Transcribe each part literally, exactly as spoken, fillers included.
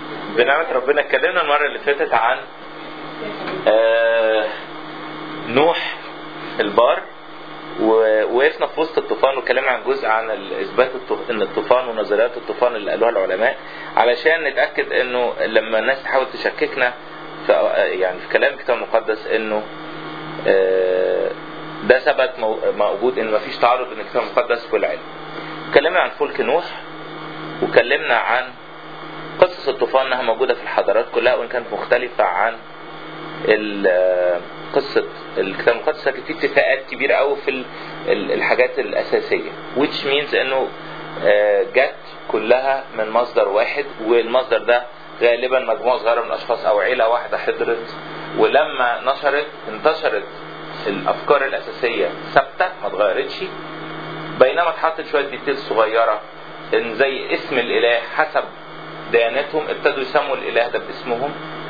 بنعمة ربنا اتكلمنا المرة اللي فاتت عن آه نوح البار، ووقفنا في وسط الطوفان واتكلمنا عن جزء عن اثبات ان الطوفان ونظريات الطوفان اللي قالوها العلماء، علشان نتاكد انه لما الناس تحاول تشككنا في يعني في كلام الكتاب المقدس انه آه ده ثبت موجود، ان مفيش تعارض بين الكتاب المقدس والعلم. اتكلمنا عن فلك نوح، واتكلمنا عن قصص الطوفان انها موجوده في الحضارات كلها وان كانت مختلفه عن قصه الكتاب المقدس، لكن في اتفاقات كبيره قوي في الحاجات الاساسيه، which means انه جت كلها من مصدر واحد، والمصدر ده غالبا مجموعه صغيره من الاشخاص او عيله واحده حضرت، ولما نشرت انتشرت الافكار الاساسيه ثابته ما اتغيرتش، بينما اتحطت شويه ديتيلز صغيره ان زي اسم الاله حسب ديانتهم ابتدوا يسموا الاله ده باسمهم،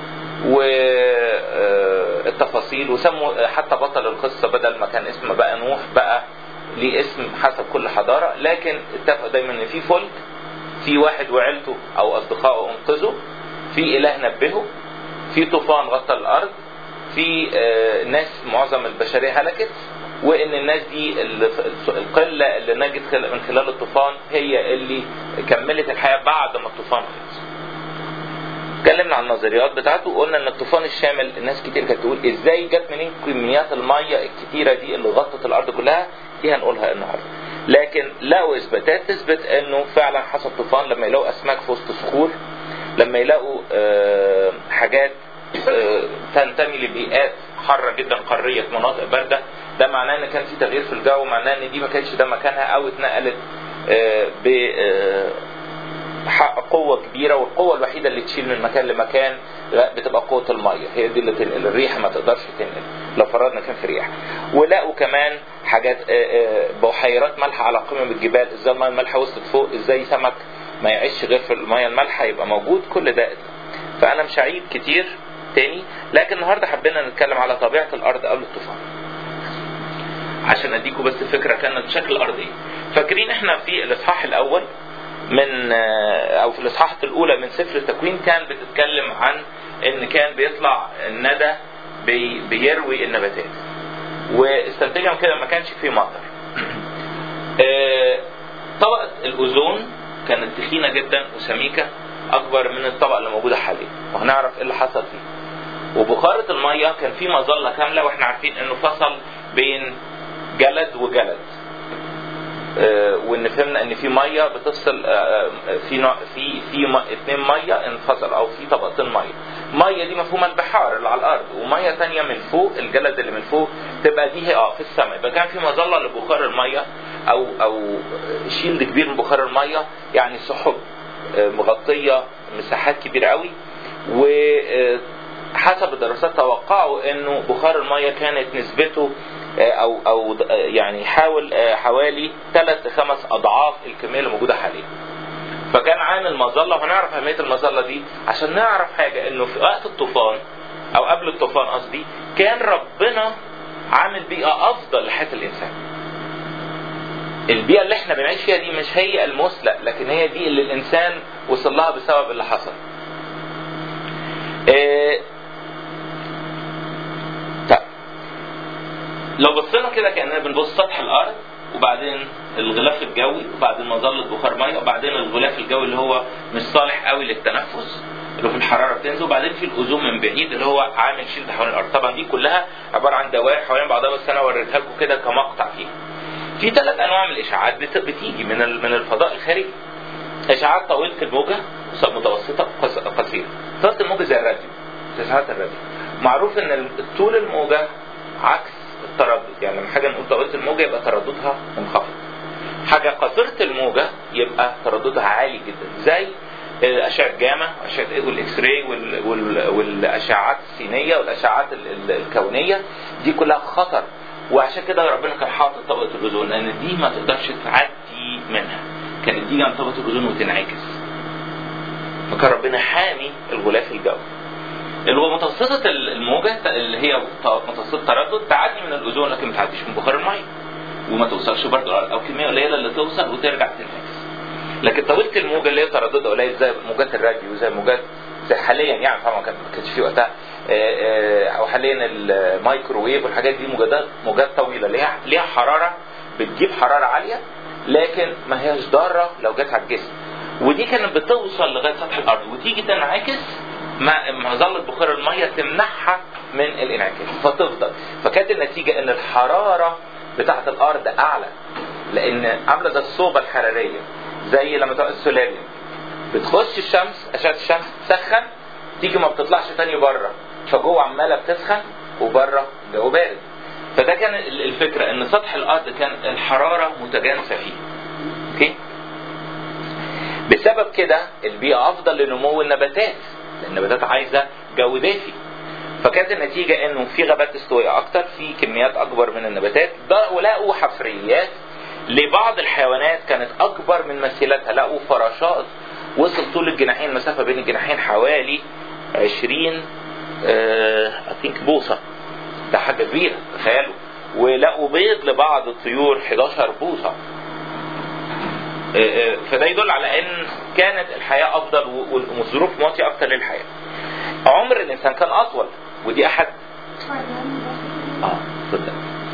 والتفاصيل، وسموا حتى بطل القصه بدل ما كان اسم بقى نوح بقى ليه اسم حسب كل حضاره، لكن اتفقوا دايما ان في فلك، في واحد وعيلته او اصدقائه انقذوا، في اله نبهه، في طوفان غطى الارض، في ناس معظم البشريه هلكت، وان الناس دي القله اللي نجت من خلال الطوفان هي اللي كملت الحياه بعد ما الطوفان خلص. اتكلمنا عن النظريات بتاعته، وقلنا ان الطوفان الشامل الناس كتير كانت تقول ازاي جت منين كميات الميه الكتيره دي اللي غطت الارض كلها، دي هنقولها النهارده. لكن لقوا اثباتات تثبت انه فعلا حصل طوفان، لما يلاقوا اسماك في وسط صخور، لما يلاقوا أه حاجات أه تنتمي لبيئات حاره جدا قاريه في مناطق بارده، ده معناه ان كان في تغيير في الجو، معناه ان دي ما كانتش ده مكانها او اتنقلت أه ب أه قوة كبيرة، والقوة الوحيدة اللي تشيل من مكان لمكان بتبقى قوة المية، هي دي اللي تنقل، الريح ما تقدرش تنقل لو فرضنا كان في ريح. ولقوا كمان حاجات بحيرات مالحة على قمم الجبال، ازاي المية المالحة وصلت فوق، ازاي سمك ما يعيش غير في المية المالحة يبقى موجود، كل ده. فأنا مش هعيد كتير تاني، لكن النهاردة حبينا نتكلم على طبيعة الأرض قبل الطوفان عشان أديكم بس فكرة كانت شكل الأرض ايه. فاكرين احنا في الإصحاح الأول من او في الاصحاحات الاولى من سفر التكوين كان بتتكلم عن ان كان بيطلع الندى بي بيروي النباتات، واستنتجنا كده ما كانش فيه مطر. طبقه الاوزون كانت تخينه جدا وسميكه اكبر من الطبقه اللي موجوده حاليا، وهنعرف ايه اللي حصل فيه. وبخاره الميه كان في مظله كامله، واحنا عارفين انه فصل بين جلد وجلد، وان فهمنا ان في ميه بتفصل في نوع في في اثنين ميه انفصل، او في طبقتين ميه. ميه دي مفهومه البحار اللي على الارض، وميه ثانيه من فوق الجلد اللي من فوق تبقى دي اه في السماء. يبقى كان في مظله لبخار الميه او او شيلد كبير من بخار الميه، يعني سحب مغطيه مساحات كبيره قوي. وحسب الدراسات توقعوا انه بخار الميه كانت نسبته او او يعني حاول حوالي ثلاث لخمس اضعاف الكميه اللي موجوده حاليا. فكان عامل مظله، وهنعرف اهميه المظله دي عشان نعرف حاجه، انه في وقت الطوفان او قبل الطوفان قصدي، كان ربنا عامل بيئه افضل لحياه الانسان. البيئه اللي احنا بنعيش فيها دي مش هي المثلى، لكن هي دي اللي الانسان وصل لها بسبب اللي حصل. إيه لو بصينا كده كأننا بنبص سطح الأرض، وبعدين الغلاف الجوي، وبعدين مظلة بخار مية، وبعدين الغلاف الجوي اللي هو مش صالح قوي للتنفس اللي في الحرارة بتنزل، وبعدين في الأوزون من بعيد اللي هو عامل شيلد حوالين الأرض. طبعا دي كلها عبارة عن دوائر حوالين بعضها، بس أنا وريتها لكم كده كمقطع فيها. في ثلاث أنواع من الإشعاعات بتيجي من من الفضاء الخارجي. إشعاعات طويلة الموجة، متوسطة، قصيرة. طويلة الموجة زي الراديو، إشعاعات الراديو. معروف إن طول الموجة عكس التردد، يعني لما حاجه نقول طويله الموجه يبقى ترددها منخفض. حاجه قصيره الموجه يبقى ترددها عالي جدا، زي اشعه جاما، اشعه والاكس راي والاشعاعات السينيه والاشعاعات الكونيه، دي كلها خطر. وعشان كده ربنا كان حاطط طبقه الاوزون، لان دي ما تقدرش تعدي منها، كانت تيجي عن طبقه الاوزون وتنعكس. فكان ربنا حامي الغلاف الجوي اللي هو متوسطة الموجة، اللي هي متوسطة التردد، تعدي من الأوزون لكن ما تعديش من بخار المية، وما توصلش برضه، أو كمية قليلة اللي توصل وترجع تنعكس. لكن طويلة الموجة اللي هي ترددها قليل زي موجات الراديو، زي موجات زي حاليا يعني طبعا ما كانش في وقتها او حاليا الميكروويف والحاجات دي موجات موجات طويله ليها ليها حراره بتجيب حراره عاليه لكن ما هياش ضاره لو جت على الجسم. ودي كانت بتوصل لغايه سطح الارض وتيجي تنعكس مع مظله بخار الميه تمنعها من الانعكاس فتفضل. فكانت النتيجه ان الحراره بتاعه الارض اعلى لان عامله زي الصوبه الحراريه زي لما تبقى السولاريوم بتخش الشمس اشعه الشمس تسخن تيجي ما بتطلعش تاني بره فجوه عماله بتسخن وبره جو بارد. فده كان الفكره ان سطح الارض كان الحراره متجانسه فيه. اوكي. بسبب كده البيئه افضل لنمو النباتات لان النباتات عايزه جو دافي. فكانت النتيجه انه في غابات استوائيه اكتر في كميات اكبر من النباتات. ولقوا حفريات لبعض الحيوانات كانت اكبر من مثيلاتها. لقوا فراشات وصل طول الجناحين المسافه بين الجناحين حوالي عشرين اي ثينك بوصه. ده حاجه كبيره تخيلوا. ولقوا بيض لبعض الطيور احداشر بوصه. فده يدل على ان كانت الحياه افضل والظروف مواتيه اكتر للحياه. عمر الانسان كان اطول ودي احد اه صدق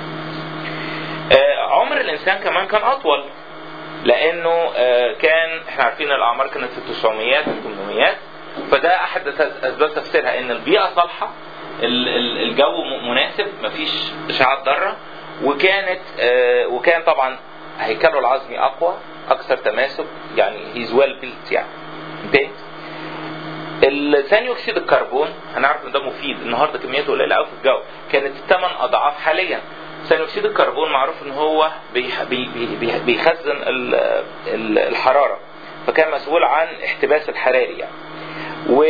آه عمر الانسان كمان كان اطول لانه آه كان احنا عارفين الاعمار كانت في التسعميات والثمانميات. فده احد اسباب تفسيرها ان البيئه صالحه الجو مناسب مفيش اشعاعات ضاره وكانت آه وكان طبعا هيكله العظمي اقوى اكثر تماسك يعني هيز ويل بيلت يعني. انتهت. الثاني اكسيد الكربون هنعرف ان ده مفيد النهارده كميته قليله قوي في الجو كانت ثمان اضعاف حاليا. ثاني اكسيد الكربون معروف ان هو بيخزن الحراره فكان مسؤول عن احتباس الحراري يعني. و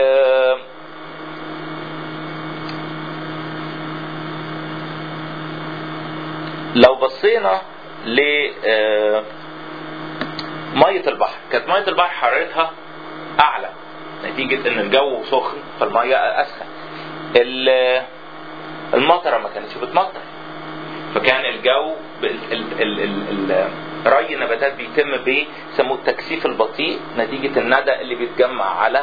لو بصينا ل ميه البحر كانت ميه البحر حرارتها اعلى نتيجه ان الجو سخن فالميه اسخن. المطره ما كانتش بتمطر فكان الجو ري النباتات بيتم بيسموه التكثيف البطيء نتيجه الندى اللي بيتجمع على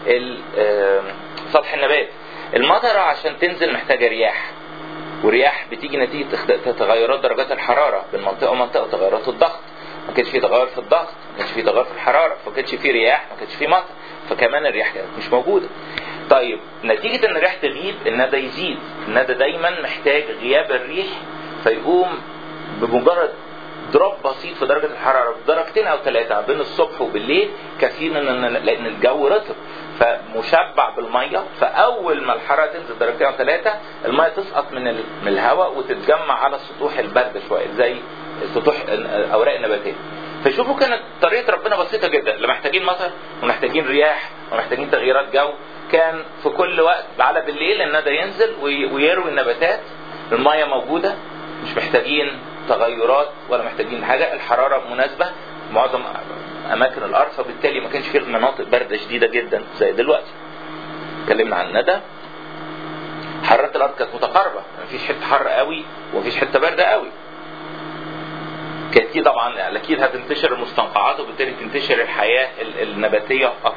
سطح النبات. المطره عشان تنزل محتاجه رياح والرياح بتيجي نتيجه تغيرات درجات الحراره بين منطقه ومنطقه وتغيرات الضغط. ما كانش في تغير في الضغط ما كانش في تغير في الحراره فما كانش في رياح ما كانش في مطر فكمان الرياح كانت مش موجوده. طيب نتيجه ان الرياح تغيب الندى يزيد. الندى دايما محتاج غياب الريح فيقوم بمجرد دروب بسيط في درجه الحراره بدرجتين او ثلاثه بين الصبح وبالليل كافيين لان الجو رطب فمشبع بالميه فاول ما الحراره تنزل درجتين او ثلاثه الميه تسقط من من الهواء وتتجمع على السطوح البارده شويه زي سطوح اوراق النباتات. فشوفوا كانت طريقه ربنا بسيطه جدا. لا محتاجين مطر ومحتاجين رياح ومحتاجين تغييرات جو. كان في كل وقت على بالليل الندى ينزل ويروي النباتات. الميه موجوده مش محتاجين تغيرات ولا محتاجين حاجه. الحراره مناسبه معظم اماكن الارض فبالتالي ما كانش فيه مناطق بارده شديده جدا زي دلوقتي. اتكلمنا عن الندى. حراره الارض كانت متقاربه ما فيش حته حر قوي وما فيش حته بارده قوي. كانت دي طبعا اكيد هتنتشر المستنقعات وبالتالي تنتشر الحياه النباتيه اكتر.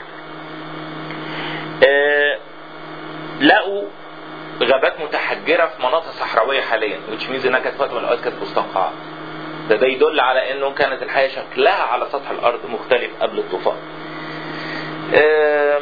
أه لقوا غابات متحجره في مناطق صحراويه حاليا which means انها كانت وقت من الاوقات كانت مستنقعات. ده ده يدل على انه كانت الحياه شكلها على سطح الارض مختلف قبل الطوفان. أه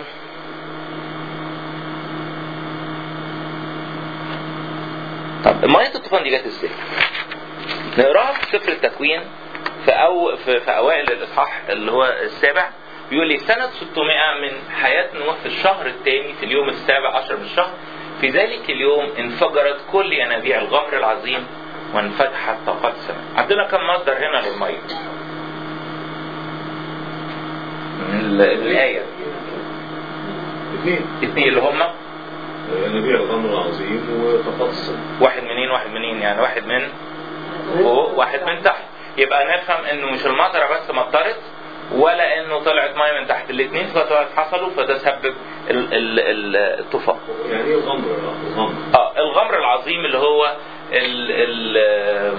طب ميه الطوفان دي جت ازاي؟ نقراها في سفر التكوين في أو في, في اوائل الاصحاح اللي هو السابع. بيقول لي سنه ستمائة من حياه نوح في الشهر الثاني في اليوم السابع عشر من الشهر في ذلك اليوم انفجرت كل ينابيع الغمر العظيم وانفتحت طاقات السماء. عندنا كم مصدر هنا للميه من الايه؟ اثنين اثنين اللي هم ينابيع الغمر العظيم وطاقات السماء. واحد منين واحد منين يعني واحد من فوق واحد من تحت. يبقى نفهم انه مش المطره بس مطرت ولا انه طلعت ميه من تحت. الاثنين حصلوا فده سبب الطوفان. يعني ايه الغمر؟ الغمر اه الغمر العظيم اللي هو ال ال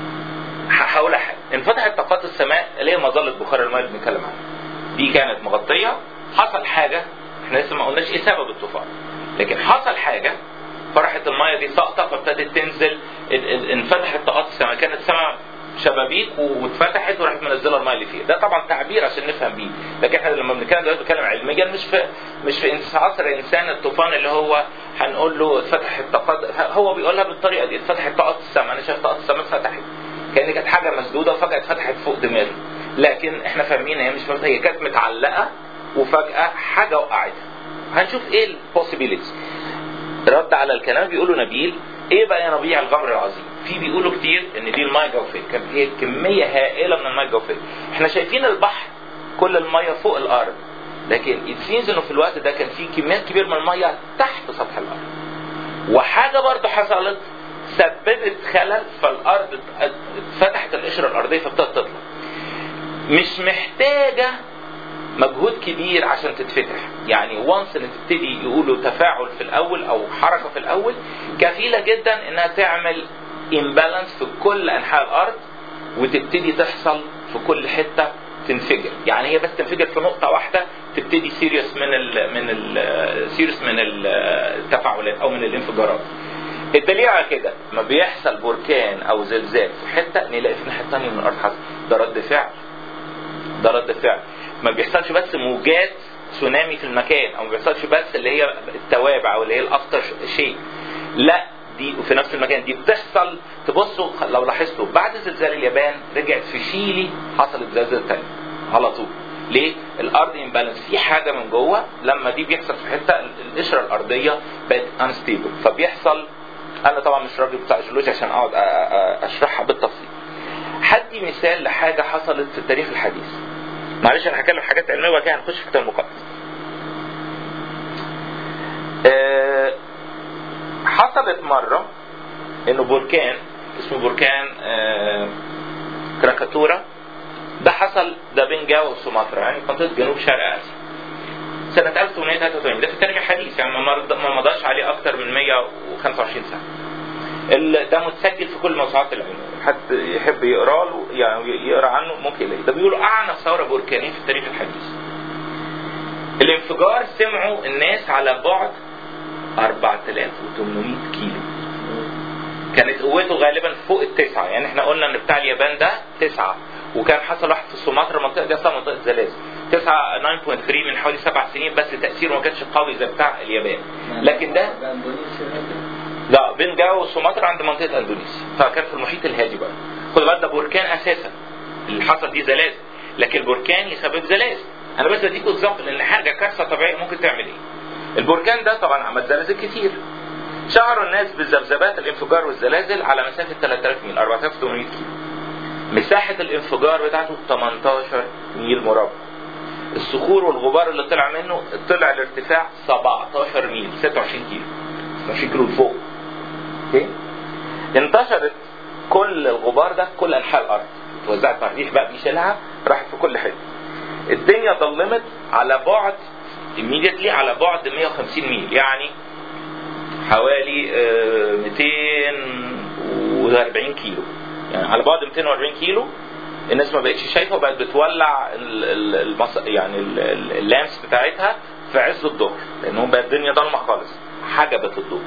هقول حاجه. انفتحت طاقات السماء اللي هي مظله بخار الماء اللي بنتكلم عنها. دي كانت مغطيه حصل حاجه، احنا لسه ما قلناش ايه سبب الطوفان، لكن حصل حاجه فرحت الميه دي ساقطه فابتدت تنزل، انفتحت طاقات السماء، كانت السماء شبابيك واتفتحت وراحت منزله الميه اللي فيها. ده طبعا تعبير عشان نفهم بيه، لكن احنا لما بنتكلم دلوقتي بنتكلم علميا، مش في مش في عصر الانسان الطوفان اللي هو هنقول له اتفتحت طاقات، هو بيقولها بالطريقه دي، اتفتحت طاقات السماء، انا شايف طاقات السماء اتفتحت كان كانت حاجه مسدوده وفجاه اتفتحت فوق دماغي، لكن احنا فاهمين هي مش مفتوحه، هي كانت متعلقه وفجاه حاجه وقعتها. هنشوف ايه البوسيبيليتي. رد على الكلام بيقولوا نبيل ايه بقى يا ربيع الغمر العظيم؟ في بيقولوا كتير ان دي الميه الجوفيه، كان هي كميه هائله من الميه الجوفيه. احنا شايفين البحر كل الميه فوق الارض، لكن اتسينز انه في الوقت ده كان في كميات كبيره من الميه تحت سطح الارض. وحاجه برضه حصلت سببت خلل، فالارض اتفتحت القشره الارضيه فابتدت تطلع. مش محتاجه مجهود كبير عشان تتفتح، يعني وانس ان تبتدي يقولوا تفاعل في الاول او حركه في الاول كفيله جدا انها تعمل امبالانس في كل انحاء الارض، وتبتدي تحصل في كل حته تنفجر. يعني هي بس تنفجر في نقطه واحده تبتدي سيريس من ال من ال سيريس من التفاعلات او من الانفجارات. الدليل على كده ما بيحصل بركان او زلزال في حته نلاقي في الناحيه الثانيه من الارض حصل، ده رد فعل، ده رد فعل. ما بيحصلش بس موجات تسونامي في المكان، او ما بيحصلش بس اللي هي التوابع او اللي هي الافتر شيء، لا دي في نفس المكان دي بتحصل. تبصوا لو لاحظتوا بعد زلزال اليابان رجعت في شيلي حصلت زلزال تاني على طول. ليه؟ الارض امبالانس، في حاجه من جوه لما دي بيحصل في حته القشره الارضيه بقت انستيبل فبيحصل. انا طبعا مش راجل بتاع جيولوجيا عشان اقعد اشرحها بالتفصيل. هدي مثال لحاجه حصلت في التاريخ الحديث، معلش انا هتكلم حاجات علميه وبعد كده هنخش في الكتاب المقدس. أه حصلت مره انه بركان اسمه بركان أه كراكاتورا، ده حصل ده بين جاوا وسومطرة، يعني منطقه جنوب شرق اسيا سنه ألف وثمانمائة وثلاثة وثمانين. ده في التاريخ الحديث، يعني ما مضاش عليه اكتر من مئة وخمسة وعشرين سنه. ده متسجل في كل موسوعات العلم، حد يحب يقرا له يعني يقرا عنه ممكن يلاقيه. ده بيقولوا اعنف ثوره بركانيه في التاريخ الحديث. الانفجار سمعوا الناس على بعد أربعة آلاف وثمانمائة كيلو، كانت قوته غالبا فوق التسعه. يعني احنا قلنا ان بتاع اليابان ده تسعه، وكان حصل واحد في سومطرة، المنطقه دي اصلا منطقه زلازل تسعة تسعة فاصلة ثلاثة من حوالي سبع سنين، بس تاثيره ما كانش قوي زي بتاع اليابان. لكن ده لا بين جاوا وسومطرة عند منطقه اندونيسيا، فكان في المحيط الهادي بقى. خد بالك ده بركان اساسا اللي حصل دي زلازل، لكن البركان يسبب زلازل. انا بس اديكم اكزامبل ان حاجه كارثه طبيعيه ممكن تعمل ايه. البركان ده طبعا عمل زلازل كتير، شعروا الناس بذبذبات الانفجار والزلازل على مسافه ثلاثة آلاف ميل أربعة آلاف وثمانمائة كيلو. مساحه الانفجار بتاعته ثمانية عشر ميل مربع. الصخور والغبار اللي طلع منه طلع لارتفاع سبعة عشر ميل ستة وعشرين كيلو ستة وعشرين كيلو لفوق. اوكي؟ انتشرت كل الغبار ده في كل انحاء الارض، اتوزعت مع الريح بقى بيشيلها راحت في كل حته. الدنيا ضلمت على بعد immediately على بعد مئة وخمسين ميل، يعني حوالي مئتين وأربعين كيلو، يعني على بعد مئتين وأربعين كيلو. الناس ما بقتش شايفه وبقت بتولع المص... يعني اللامس بتاعتها في عز الظهر، لانهم بقت الدنيا ضلمه خالص، حجبت الضوء.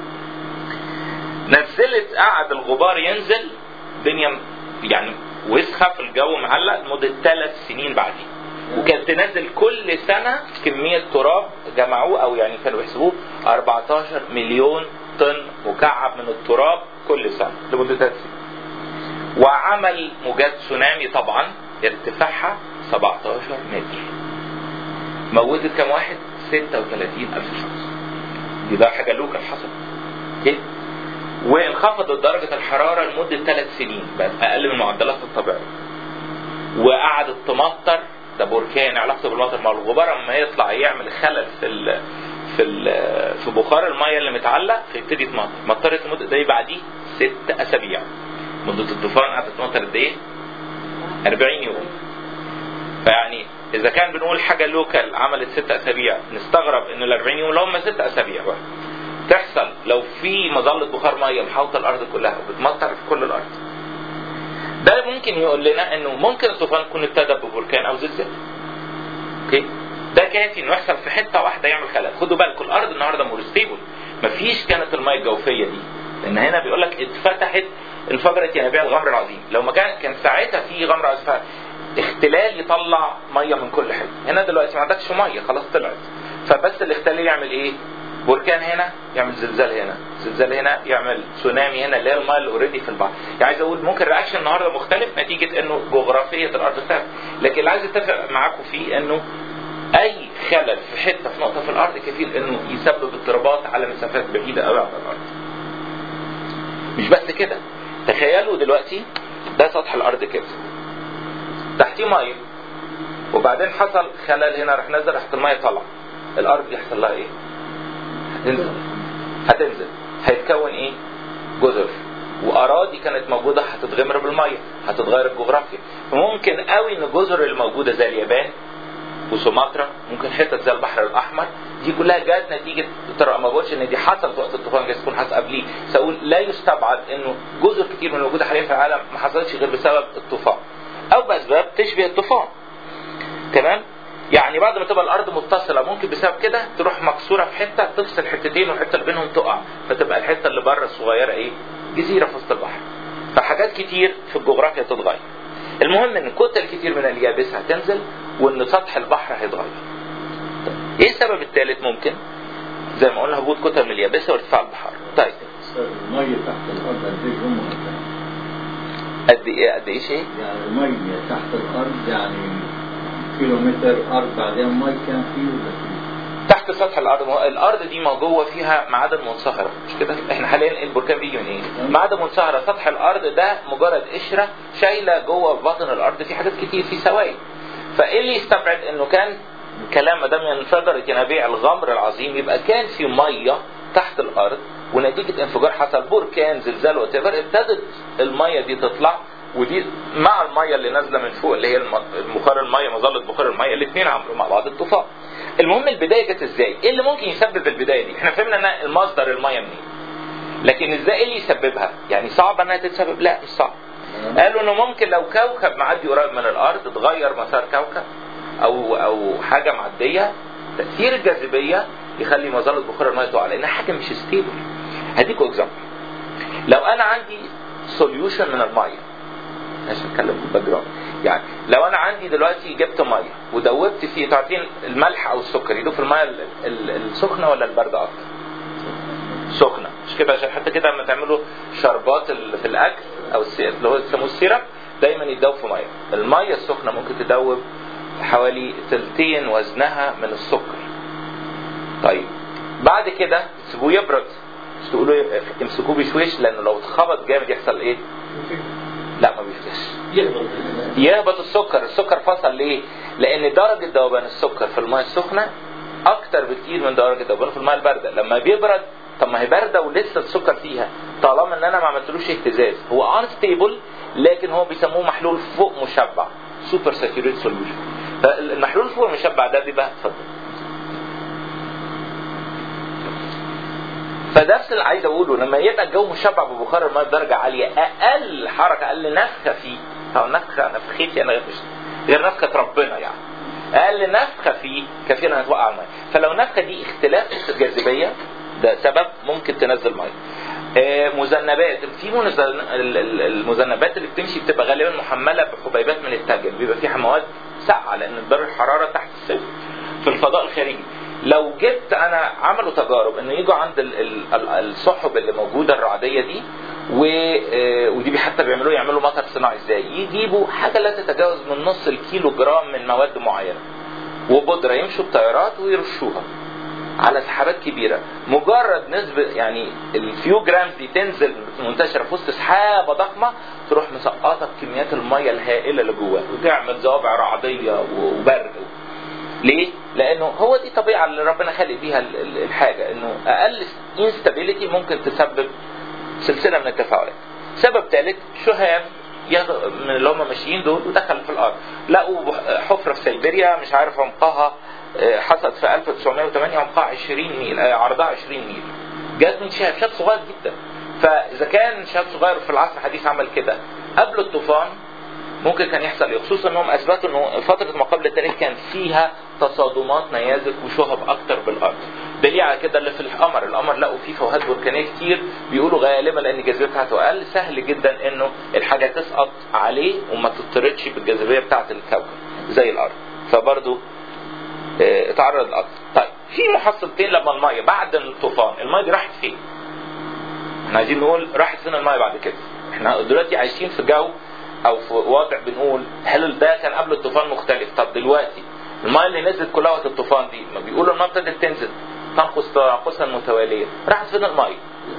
نزلت قعد الغبار ينزل، الدنيا يعني وسخه في الجو معلق لمده ثلاث سنين بعدين، وكانت تنزل كل سنه كميه تراب جمعوه او يعني كانوا بيحسبوه أربعة عشر مليون طن مكعب من التراب كل سنه لمده ثلاث سنين. وعمل موجات تسونامي طبعا ارتفاعها سبعة عشر متر، موتت كم واحد؟ ستة وثلاثين ألف شخص. دي ده حاجه لوكال حصلت. اوكي؟ وانخفضت درجه الحراره لمده ثلاث سنين، بقت اقل من المعدلات الطبيعيه. وقعدت تمطر، ده بركان علاقته بالمطر مع الغبار، اما يطلع يعمل خلل في ال في ال في بخار الميه اللي متعلق فيبتدي تمطر. مطرت مده ده بعديه ست اسابيع. مده الطوفان قعدت تمطر قد ايه؟ أربعين يوم. فيعني اذا كان بنقول حاجه لوكال عملت ست اسابيع، نستغرب ان ال أربعين يوم لو هم ست اسابيع بقى تحصل لو في مظله بخار ميه محاوطه الارض كلها وبتمطر في كل الارض. ده ممكن يقول لنا انه ممكن الطوفان يكون ابتدى ببركان او زلزال. اوكي؟ ده كافي انه يحصل في حته واحده يعمل خلل. خدوا بالكم الارض النهارده مور ستيبل، مفيش كانت الميه الجوفيه دي، لان هنا بيقول لك اتفتحت انفجرت ينابيع الغمر العظيم. لو ما كان كان ساعتها في غمر عظيم اختلال يطلع ميه من كل حته. هنا دلوقتي ما عندكش ميه خلاص طلعت، فبس الاختلال يعمل ايه؟ بركان هنا يعمل زلزال هنا، زلزال هنا يعمل تسونامي هنا اللي هي الميه اللي اوريدي في البحر. يعني عايز اقول ممكن الرياكشن النهارده مختلف نتيجه انه جغرافيه الارض اختلفت، لكن اللي عايز اتفق معاكم فيه انه اي خلل في حته في نقطه في الارض كفيل انه يسبب اضطرابات على مسافات بعيده قوي عن الارض. مش بس كده، تخيلوا دلوقتي ده سطح الارض كده تحتيه ميه، وبعدين حصل خلل هنا راح نزل راحت الميه طالعه، الارض يحصل لها ايه؟ هتنزل هتنزل هيتكون ايه؟ جزر، واراضي كانت موجوده هتتغمر بالميه، هتتغير الجغرافيا. فممكن قوي ان الجزر اللي موجوده زي اليابان وسومطرة، ممكن حتت زي البحر الاحمر، دي كلها جات نتيجه ترى ما بقولش ان دي حصلت وقت الطوفان، جايز تكون حصل قبليه، سأقول لا يستبعد انه جزر كتير من الموجوده حاليا في العالم ما حصلتش غير بسبب الطوفان او باسباب تشبه الطوفان. تمام؟ يعني بعد ما تبقى الارض متصله ممكن بسبب كده تروح مكسوره في حته تفصل حتتين والحته اللي بينهم تقع، فتبقى الحته اللي بره الصغيره ايه؟ جزيره في وسط البحر. فحاجات كتير في الجغرافيا تتغير. المهم ان كتل كتير من اليابسه هتنزل وان سطح البحر هيتغير. ايه السبب الثالث؟ ممكن زي ما قلنا هبوط كتل من اليابسه وارتفاع البحار. طيب الميه تحت الارض قد ايه هم؟ قد ايه قد ايه شيء؟ يعني الميه تحت الارض يعني كيلومتر ارض بعدين ميه كان فيه ولا فيه؟ تحت سطح الارض. الارض دي ما جوه فيها معادن منصهره، مش كده؟ احنا حاليا البركان بيجي من ايه؟ معادن منصهره. سطح الارض ده مجرد قشره شايله جوه باطن الارض في حاجات كتير، في سوائل. فايه اللي يستبعد انه كان كلام ما دام انفجرت ينابيع الغمر العظيم يبقى كان في ميه تحت الارض، ونتيجه انفجار حصل بركان زلزال وتفر ابتدت الميه دي تطلع، ودي مع الميه اللي نازله من فوق اللي هي بخار الميه مظله بخار الميه الاثنين عملوا مع بعض الطوفان. المهم البدايه جت ازاي؟ ايه اللي ممكن يسبب البدايه دي؟ احنا فهمنا ان المصدر الميه منين، لكن ازاي ايه اللي يسببها؟ يعني صعب انها تتسبب؟ لا مش صعب. قالوا انه ممكن لو كوكب معدي قريب من الارض اتغير مسار كوكب او او حاجه معديه، تاثير الجاذبيه يخلي مظله بخار الميه تقع لانها حاجه مش ستيبل. هديكوا اكزامبل. لو انا عندي سوليوشن من الميه، عشان اتكلم في الباك جراوند، يعني لو انا عندي دلوقتي جبت ميه ودوبت فيه، تعرفين الملح او السكر يدوب في الميه السخنه ولا البارده اكتر؟ سخنه، مش كده؟ عشان حتى كده لما تعملوا شربات في الاكل او اللي هو يسموه السيرب دايما يتدوب في ميه. الميه السخنه ممكن تدوب حوالي ثلثين وزنها من السكر. طيب بعد كده تسيبوه يبرد، مش تقولوا امسكوه بشويش، لانه لو اتخبط جامد يحصل ايه؟ لا ما بيفلش، يهبط يهبط السكر. السكر فصل ليه؟ لان درجه ذوبان السكر في الميه السخنه اكتر بكتير من درجه ذوبانه في الميه البارده. لما بيبرد، طب ما هي بارده ولسه السكر فيها، طالما ان انا ما عملتلوش اهتزاز هو انستيبل، لكن هو بيسموه محلول فوق مشبع، سوبر ساتوريت سوليوشن. فالمحلول فوق المشبع ده بيبقى اتفضل. فنفس اللي عايز اقوله، لما يبقى الجو مشبع ببخار الماء بدرجه عاليه، اقل حركه اقل نفخه فيه، او نفخه نفختي انا مش غير نفخه ربنا، يعني اقل نفخه فيه كفيله انها توقع الماء. فلو النفخه دي اختلاف الجاذبيه ده سبب ممكن تنزل ميه. آه مذنبات، في المذنبات اللي بتمشي بتبقى غالبا محمله بحبيبات من التلج، بيبقى فيها مواد ساقعه لان درجه الحراره تحت الصفر في الفضاء الخارجي. لو جبت انا عملوا تجارب انه يجوا عند السحب اللي موجوده الرعديه دي، ودي حتى بيعملوا يعملوا مطر صناعي ازاي، يجيبوا حاجه لا تتجاوز من نص الكيلو جرام من مواد معينه وبودره، يمشوا بطيارات ويرشوها على سحابات كبيره. مجرد نسبه يعني الفيو جرامز دي تنزل منتشره في وسط سحابه ضخمه، تروح مسقطه كميات الميه الهائله اللي جواها وتعمل زوابع رعديه وبرق. ليه؟ لانه هو دي طبيعه اللي ربنا خلق بيها الحاجه، انه اقل انستابيليتي ممكن تسبب سلسله من التفاعلات. سبب ثالث، شهاب من اللي هم ماشيين دول ودخل في الارض، لقوا حفره في سيبيريا مش عارف عمقها، حصلت في ألف وتسعمائة وثمانية عمقها عشرين ميل، عرضها عشرين ميل، جات من شهاب، شهاب صغير جدا. فاذا كان شهاب صغير في العصر الحديث عمل كده قبل الطوفان، ممكن كان يحصل، خصوصا انهم اثبتوا انه فتره ما قبل التاريخ كان فيها تصادمات نيازك وشهب اكتر بالارض. دليل على كده اللي في القمر، القمر لقوا فيه فوهات بركانيه كتير، بيقولوا غالبا لان الجاذبيه بتاعته اقل سهل جدا انه الحاجه تسقط عليه وما تضطردش بالجاذبيه بتاعه الكوكب زي الارض، فبرضه اه اتعرض لاكتر. طيب في محصلتين لما الميه بعد الطوفان الميه دي راحت فين؟ احنا عايزين نقول راحت فين الميه بعد كده؟ احنا دلوقتي عايشين في جو او في وضع بنقول هل ده كان قبل الطوفان مختلف؟ طب دلوقتي الميه اللي نزلت كلها وقت الطوفان دي ما بيقولوا الميه ابتدت تنزل تنقص تنقصا متواليه، راحت فين الميه؟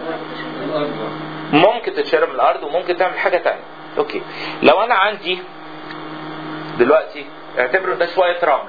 ممكن تتشرب من الارض وممكن تعمل حاجه ثانيه. اوكي، لو انا عندي دلوقتي اعتبروا ده شويه رمل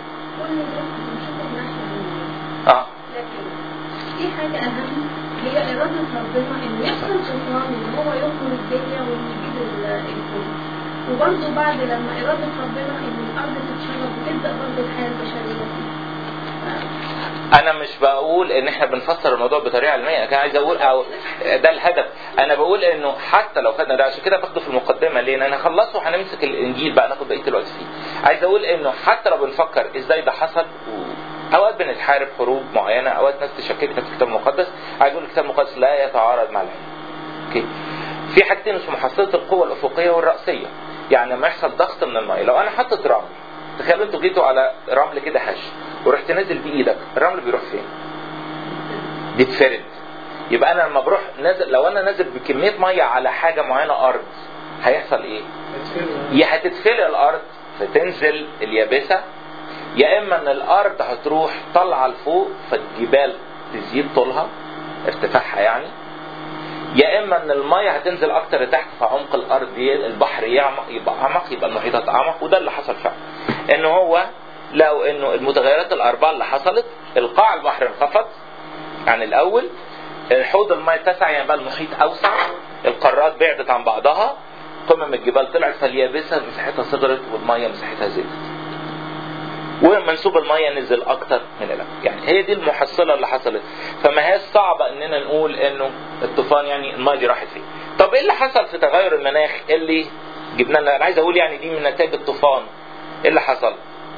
اه لكن في حاجه اهم هي اراده ربنا انه يحصل طوفان ان هو يخرج الدنيا ويجيب الكون، وبرضه بعد لما اراده ربنا ان الارض تتشرب وتبدا برضه الحياه البشريه فيه. انا مش بقول ان احنا بنفسر الموضوع بطريقه علميه، انا عايز اقول أو ده الهدف. انا بقول انه حتى لو خدنا ده عشان كده باخده في المقدمه ليه؟ لان هنخلصه وهنمسك الانجيل بقى ناخد بقيه الوقت فيه. عايز اقول انه حتى لو بنفكر ازاي ده حصل، اوقات بنتحارب حروب معينه، اوقات ناس تشككنا في الكتاب المقدس، عايز اقول الكتاب المقدس لا يتعارض مع العلم. اوكي، في حاجتين اسمهم محصله القوه الافقيه والراسيه. يعني لما يحصل ضغط من الميه، لو انا حطيت رمل، تخيلوا انتوا جيتوا على رمل كده هش ورحت نازل بايدك، الرمل بيروح فين؟ بيتفرد. يبقى انا لما بروح نازل، لو انا نازل بكميه ميه على حاجه معينه ارض، هيحصل ايه؟ يا هتتفلق الارض فتنزل اليابسه، يا اما ان الارض هتروح طالعه لفوق فالجبال تزيد طولها ارتفاعها يعني، يا اما ان الميه هتنزل اكتر لتحت فعمق الارض البحر يعمق يبقى اعمق، يبقى المحيطات اعمق. وده اللي حصل فعلا، انه هو لو انه المتغيرات الاربعه اللي حصلت، القاع البحر انخفض عن الاول، حوض الميه اتسع يعني بقى المحيط اوسع، القارات بعدت عن بعضها، قمم الجبال طلعت، فاليابسه مساحتها صغرت والميه مساحتها زادت، ومنسوب الميه نزل اكتر من الاول. يعني هي دي المحصله اللي حصلت. فما هي صعبه اننا نقول انه الطوفان يعني الميه دي راحت فين. طب ايه اللي حصل في تغير المناخ اللي جبنا لنا؟ انا عايز اقول يعني دي من نتائج الطوفان. ايه اللي حصل؟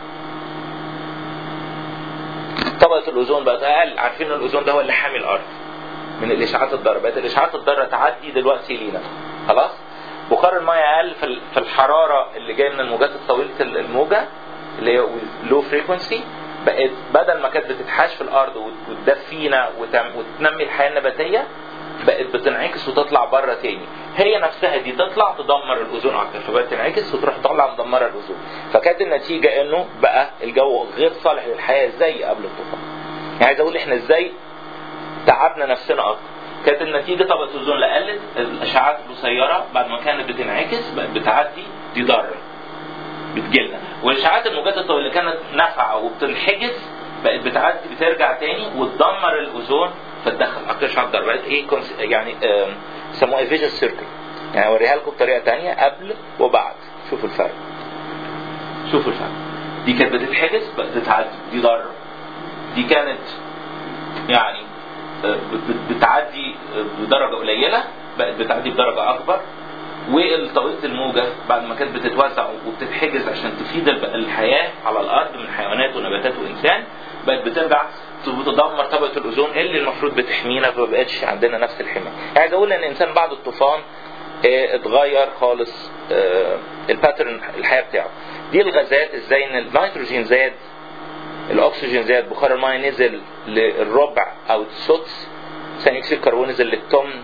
طبقه الاوزون بقت اقل. عارفين ان الاوزون ده هو اللي حامي الارض من الاشعاعات الضاره، بقت الاشعاعات الضاره تعدي دلوقتي لينا خلاص. بخار الميه اقل في الحراره اللي جايه من الموجات الطويله الموجه اللي هي لو فريكونسي، بقت بدل ما كانت بتتحاش في الارض وتدفينا وتنمي الحياه النباتيه، بقت بتنعكس وتطلع بره تاني. هي نفسها دي تطلع تدمر الاوزون اكتر، فبقت تنعكس وتروح تطلع مدمره الاوزون. فكانت النتيجه انه بقى الجو غير صالح للحياه زي قبل الطوفان. يعني عايز اقول احنا ازاي تعبنا نفسنا اكتر. كانت النتيجه طبقه الاوزون اللي قلت، الاشعاعات القصيره بعد ما كانت بتنعكس بقت بتعدي دي ضاره بتجيلنا، والاشعاعات الموجات الطويله اللي كانت نافعه وبتنحجز بقت بتعدي بترجع تاني وتدمر الاوزون فتدخل اكتر اشعاعات ضاره. بقت ايه يعني يسموها فيجن سيركل. يعني اوريها لكم بطريقه ثانيه قبل وبعد، شوفوا الفرق. شوفوا الفرق. دي كانت بتتحجز بقت بتعدي دي ضاره. دي كانت يعني بتعدي بدرجه قليله بقت بتعدي بدرجه اكبر. والطويله الموجه بعد ما كانت بتتوزع وبتتحجز عشان تفيد الحياه على الارض من حيوانات ونباتات وانسان، بقت بترجع تدمر طبقه الاوزون اللي المفروض بتحمينا، فما بقتش عندنا نفس الحمايه. عايز اقول ان الانسان بعد الطوفان اه اتغير خالص اه الباترن الحياه بتاعه. دي الغازات ازاي ان النيتروجين زاد، الاكسجين زاد، بخار الماء نزل للربع او السدس، ثاني اكسيد الكربون نزل للثمن،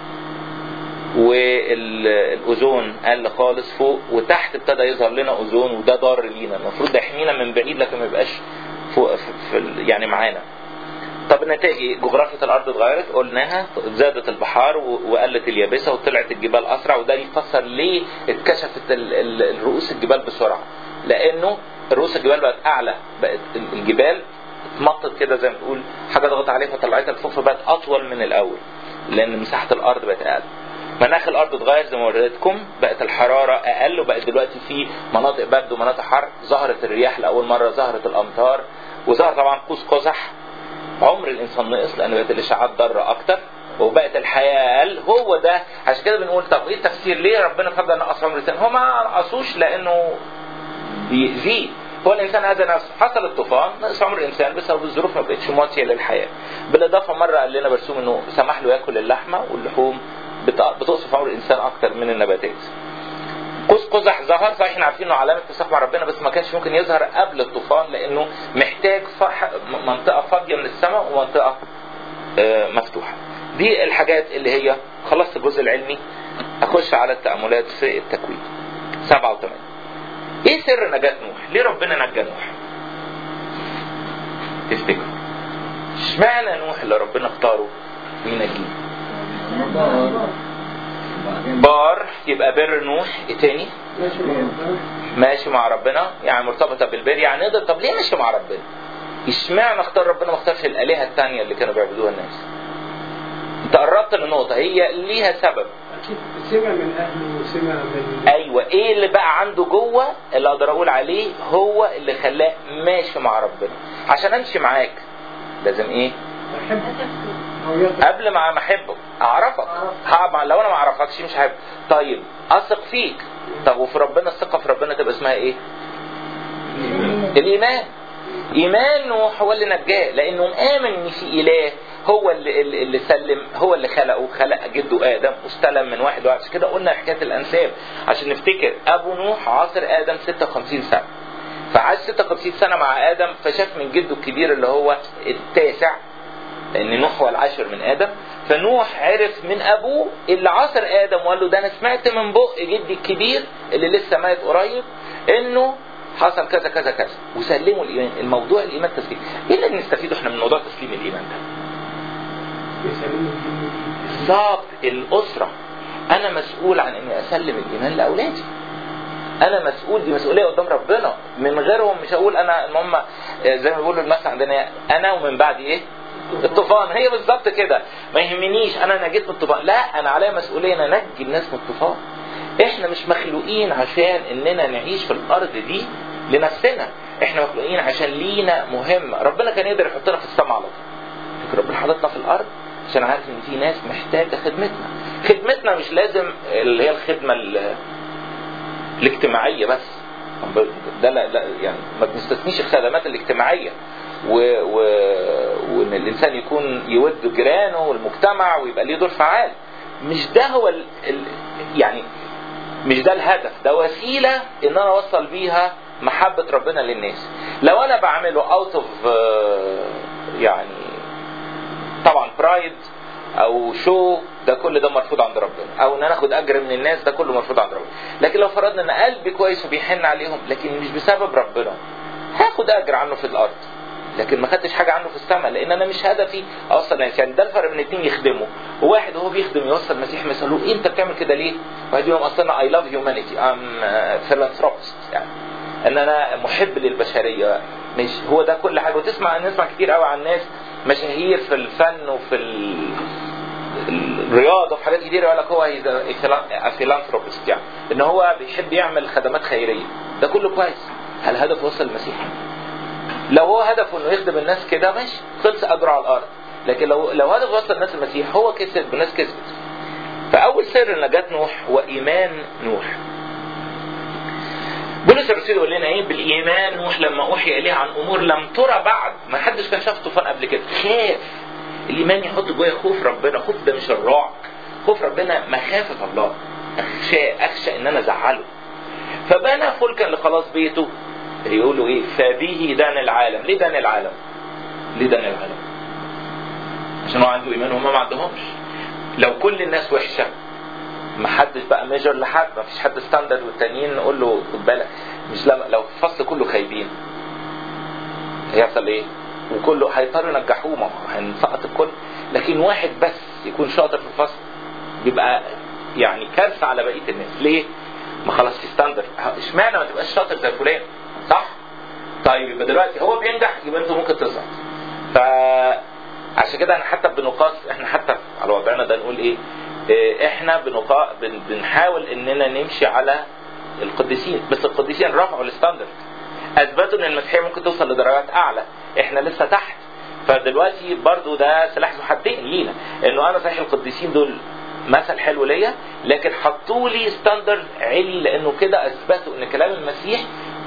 والاوزون قل خالص فوق، وتحت ابتدى يظهر لنا اوزون وده ضار لينا. المفروض ده يحمينا من بعيد لكن ما يبقاش فوق في يعني معانا. طب النتائج ايه؟ جغرافيا الارض اتغيرت قلناها، زادت البحار وقلت اليابسه وطلعت الجبال اسرع، وده يفسر ليه اتكشفت الرؤوس الجبال بسرعه، لانه رؤوس الجبال بقت اعلى، بقت الجبال اتمطت كده زي ما بتقول حاجه ضغط عليها فطلعتها لفوق، فبقت اطول من الاول لان مساحه الارض بقت اقل. مناخ الارض اتغير زي ما وريتكم، بقت الحراره اقل وبقت دلوقتي في مناطق برد ومناطق حر، ظهرت الرياح لاول مره، ظهرت الامطار، وظهر طبعا قوس قزح. عمر الانسان نقص لان بقت الاشعاعات ضاره اكتر وبقت الحياه اقل. هو ده عشان كده بنقول طب ايه التفسير ليه ربنا فضل نقص عمر الانسان؟ هو ما نقصوش لانه بيأذيه، هو الانسان اذى نفسه، حصل الطوفان نقص عمر الانسان بسبب الظروف ما بقتش مواتيه للحياه. بالاضافه مره قال لنا برسوم انه سمح له ياكل اللحمه واللحوم بتقصف عمر الانسان اكتر من النباتات. قوس قزح ظهر، صحيح احنا عارفين انه علامه اتساق مع ربنا، بس ما كانش ممكن يظهر قبل الطوفان لانه محتاج منطقه فاضيه من السماء ومنطقه مفتوحه. دي الحاجات اللي هي خلصت الجزء العلمي. اخش على التأملات في التكوين سبعة وثمانية. ايه سر نجاة نوح؟ ليه ربنا نجى نوح؟ تفتكر اشمعنى نوح اللي ربنا اختاره ينجيه؟ بار، يبقى بر نوح. ايه تاني؟ ماشي مع ربنا، يعني مرتبطه بالبر، يعني نقدر. طب ليه ماشي مع ربنا؟ اشمعنى اختار ربنا ما اختارش الالهه الثانيه اللي كانوا بيعبدوها الناس؟ انت قربت للنقطه، هي ليها سبب. اكيد سمع من اهله وسمع من ايوه، ايه اللي بقى عنده جوه اللي اقدر اقول عليه هو اللي خلاه ماشي مع ربنا؟ عشان امشي معاك لازم ايه؟ قبل ما احبك اعرفك. لو انا ما اعرفكش مش هحبك. طيب اثق فيك. طب وفي ربنا الثقه في ربنا تبقى اسمها ايه؟ الايمان. ايمان نوح هو اللي نجاه، لانه مآمن ان في اله هو اللي اللي سلم، هو اللي خلقه، خلق جده ادم واستلم من واحد واحد. كده قلنا حكايه الانساب عشان نفتكر. ابو نوح عاصر ادم ستة وخمسين سنه، فعاش ستة وخمسين سنه مع ادم، فشاف من جده الكبير اللي هو التاسع، لان نوح هو العاشر من ادم. فنوح عرف من ابوه اللي عاصر ادم وقال له ده انا سمعت من بق جدي الكبير اللي لسه مات قريب انه حصل كذا كذا كذا، وسلموا الايمان. الموضوع الايمان تسليم. ايه اللي بنستفيده احنا من موضوع تسليم الايمان ده؟ بالظبط الاسره. انا مسؤول عن اني اسلم الايمان لاولادي. انا مسؤول، دي مسؤوليه قدام ربنا. من غيرهم مش هقول انا المهم زي ما بيقولوا المثل عندنا انا ومن بعد ايه؟ الطوفان. هي بالظبط كده. ما يهمنيش انا نجيت من الطوفان، لا انا عليا مسؤوليه ان انجي الناس من الطوفان. احنا مش مخلوقين عشان اننا نعيش في الارض دي لنفسنا، احنا مخلوقين عشان لينا مهمه. ربنا كان يقدر يحطنا في السماء على طول، ربنا حاططنا في الارض عشان عارف ان في ناس محتاجه خدمتنا. خدمتنا مش لازم اللي هي الخدمه الاجتماعيه بس، ده لا, لا يعني ما بنستثنيش الخدمات الاجتماعيه و... و... وان الانسان يكون يود جيرانه والمجتمع ويبقى ليه دور فعال. مش ده هو ال... ال... يعني مش ده الهدف، ده وسيله ان انا اوصل بيها محبه ربنا للناس. لو انا بعمله اوت اوف يعني طبعا برايد او شو، ده كل ده مرفوض عند ربنا، او ان انا اخد اجر من الناس، ده كله مرفوض عند ربنا. لكن لو فرضنا ان قلبي كويس وبيحن عليهم لكن مش بسبب ربنا، هاخد اجر عنه في الارض لكن ما خدتش حاجه عنه في السماء، لان انا مش هدفي اوصل الناس. يعني ده الفرق بين اثنين يخدموا، وواحد وهو بيخدم يوصل المسيح ما يسالوه إيه انت بتعمل كده ليه؟ واحد يقول اصلا اي لاف هيومانيتي ام فيلانثروبست، يعني ان انا محب للبشريه. مش هو ده كل حاجه. وتسمع نسمع كتير قوي عن ناس مشاهير في الفن وفي الرياضه وفي حاجات كتير يقول لك هو فيلانثروبست، يعني ان هو بيحب يعمل خدمات خيريه. ده كله كويس. هل هدفه وصل المسيح؟ لو هو هدفه انه يخدم الناس كده ماشي، خلص اجره على الارض. لكن لو لو هدفه وصل الناس المسيح، هو كسب والناس كسبت. فاول سر نجاة نوح هو ايمان نوح. بولس الرسول يقول لنا ايه؟ بالايمان نوح لما اوحي اليه عن امور لم ترى بعد، ما حدش كان شاف طوفان قبل كده، خاف. الايمان يحط جوايا خوف ربنا. خوف ده مش الرعب، خوف ربنا مخافه الله. اخشى اخشى ان انا ازعله. فبنى فلكا لخلاص بيته. يقولوا ايه؟ فبه دان العالم. ليه دان العالم؟ ليه دان العالم؟ عشان هو عنده ايمان وهم ما عندهمش. لو كل الناس وحشه ما حدش بقى ميجر لحد، ما فيش حد ستاندرد والتانيين نقول له خد بالك. مش لما لو الفصل كله خايبين هيحصل ايه؟ وكله هيضطروا ينجحوه، ما هنسقط الكل. لكن واحد بس يكون شاطر في الفصل بيبقى يعني كارثه على بقيه الناس. ليه؟ ما خلاص في ستاندرد. اشمعنى ما تبقاش شاطر زي فلان؟ صح؟ طيب يبقى دلوقتي هو بينجح يبقى انتوا ممكن تسقط. فعشان كده احنا حتى بنقاس، احنا حتى على وضعنا ده نقول ايه؟ اه احنا بنقا... بن... بنحاول اننا نمشي على القديسين، بس القديسين رفعوا الستاندرد، اثبتوا ان المسيحيه ممكن توصل لدرجات اعلى، احنا لسه تحت. فدلوقتي برضو ده سلاح ذو حدين لينا، انه انا صحيح القديسين دول مثل حلو ليا، لكن حطوا لي ستاندرد عالي، لانه كده اثبتوا ان كلام المسيح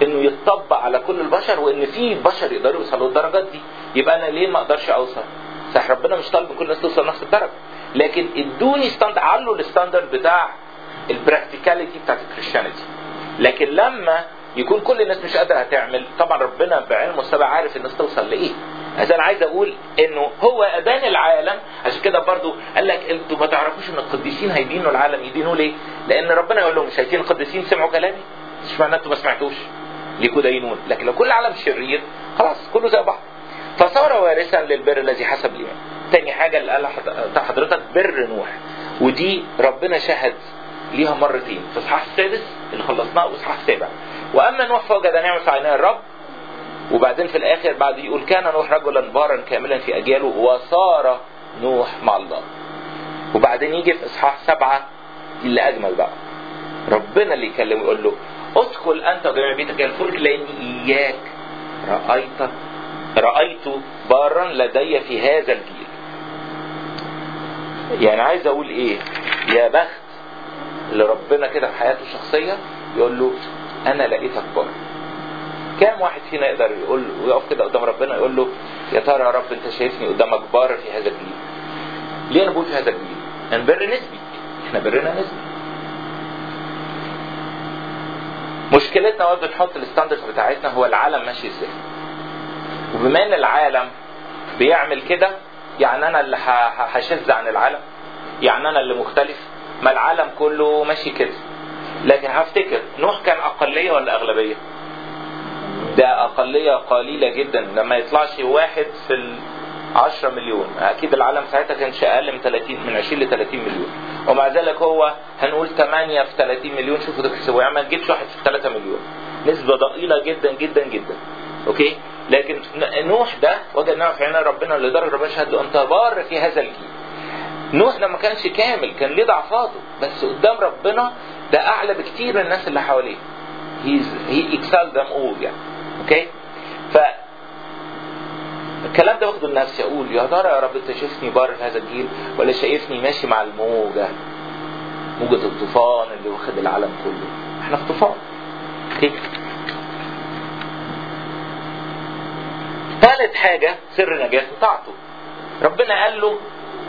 انه يتطبق على كل البشر، وان في بشر يقدروا يوصلوا الدرجات دي. يبقى انا ليه ما اقدرش اوصل؟ صح، ربنا مش طالب من كل الناس توصل نفس الدرجه، لكن ادوني ستاندرد، علوا الستاندرد بتاع البراكتيكاليتي بتاعت الكريستيانيتي. لكن لما يكون كل الناس مش قادره هتعمل، طبعا ربنا بعلمه السبع عارف الناس توصل لايه. عشان انا عايز اقول انه هو ادان العالم. عشان كده برضو قال لك انتوا ما تعرفوش ان القديسين هيدينوا العالم. يدينوا ليه؟ لان ربنا يقول لهم شايفين القديسين سمعوا كلامي، مش معناه انتوا ما سمعتوش ليكوا دينون. لكن لو كل العالم شرير خلاص كله زي بعض. فصار وارثا للبر الذي حسب الايمان. تاني حاجه اللي قالها حضرتك بر نوح، ودي ربنا شهد ليها مرتين في اصحاح السادس اللي خلصناه واصحاح السابع. واما نوح فوجد نعمه في عيني الرب، وبعدين في الاخر بعد يقول كان نوح رجلا بارا كاملا في اجياله وصار نوح مع الله. وبعدين يجي في اصحاح سبعه اللي اجمل بقى، ربنا اللي يكلمه يقول له ادخل انت وجميع بيتك الى الفلك لاني اياك رايت رايت بارا لدي في هذا الجيل. يعني عايز اقول ايه؟ يا بخت اللي ربنا كده في حياته الشخصيه يقول له انا لقيتك بار. كام واحد فينا يقدر يقول ويقف كده قدام ربنا يقول له يا ترى يا رب انت شايفني قدامك بار في هذا الجيل؟ ليه انا بقول في هذا الجيل؟ ان بر نسبي، احنا برنا نسبي. مشكلتنا وقت بنحط الستاندرز بتاعتنا هو العالم ماشي ازاي. وبما ان العالم بيعمل كده يعني انا اللي هشذ عن العالم، يعني انا اللي مختلف. ما العالم كله ماشي كده. لكن هفتكر نوح كان اقليه ولا اغلبيه؟ ده اقليه قليله جدا، لما يطلعش واحد في عشرة مليون. اكيد العالم ساعتها كانش اقل من ثلاثين، من عشرين ل ثلاثين مليون. ومع ذلك هو هنقول ثمانية في ثلاثين مليون. شوفوا تحسبوا يعني ما تجيبش واحد في ثلاثة مليون، نسبه ضئيله جدا جدا جدا. اوكي، لكن نوح ده وجد نعمه في عين ربنا لدرجه ربنا شهد له انت بار في هذا الجيل. نوح ده ما كانش كامل، كان ليه ضعفاته، بس قدام ربنا ده اعلى بكتير من الناس اللي حواليه. هي excelled them all يعني. اوكي، ف الكلام ده باخده لنفسي اقول يا ترى يا رب انت شايفني بار في هذا الجيل ولا شايفني ماشي مع الموجه، موجه الطوفان اللي واخد العالم كله؟ احنا في طوفان. اوكي، ثالث حاجه سر نجاته طاعته. ربنا قال له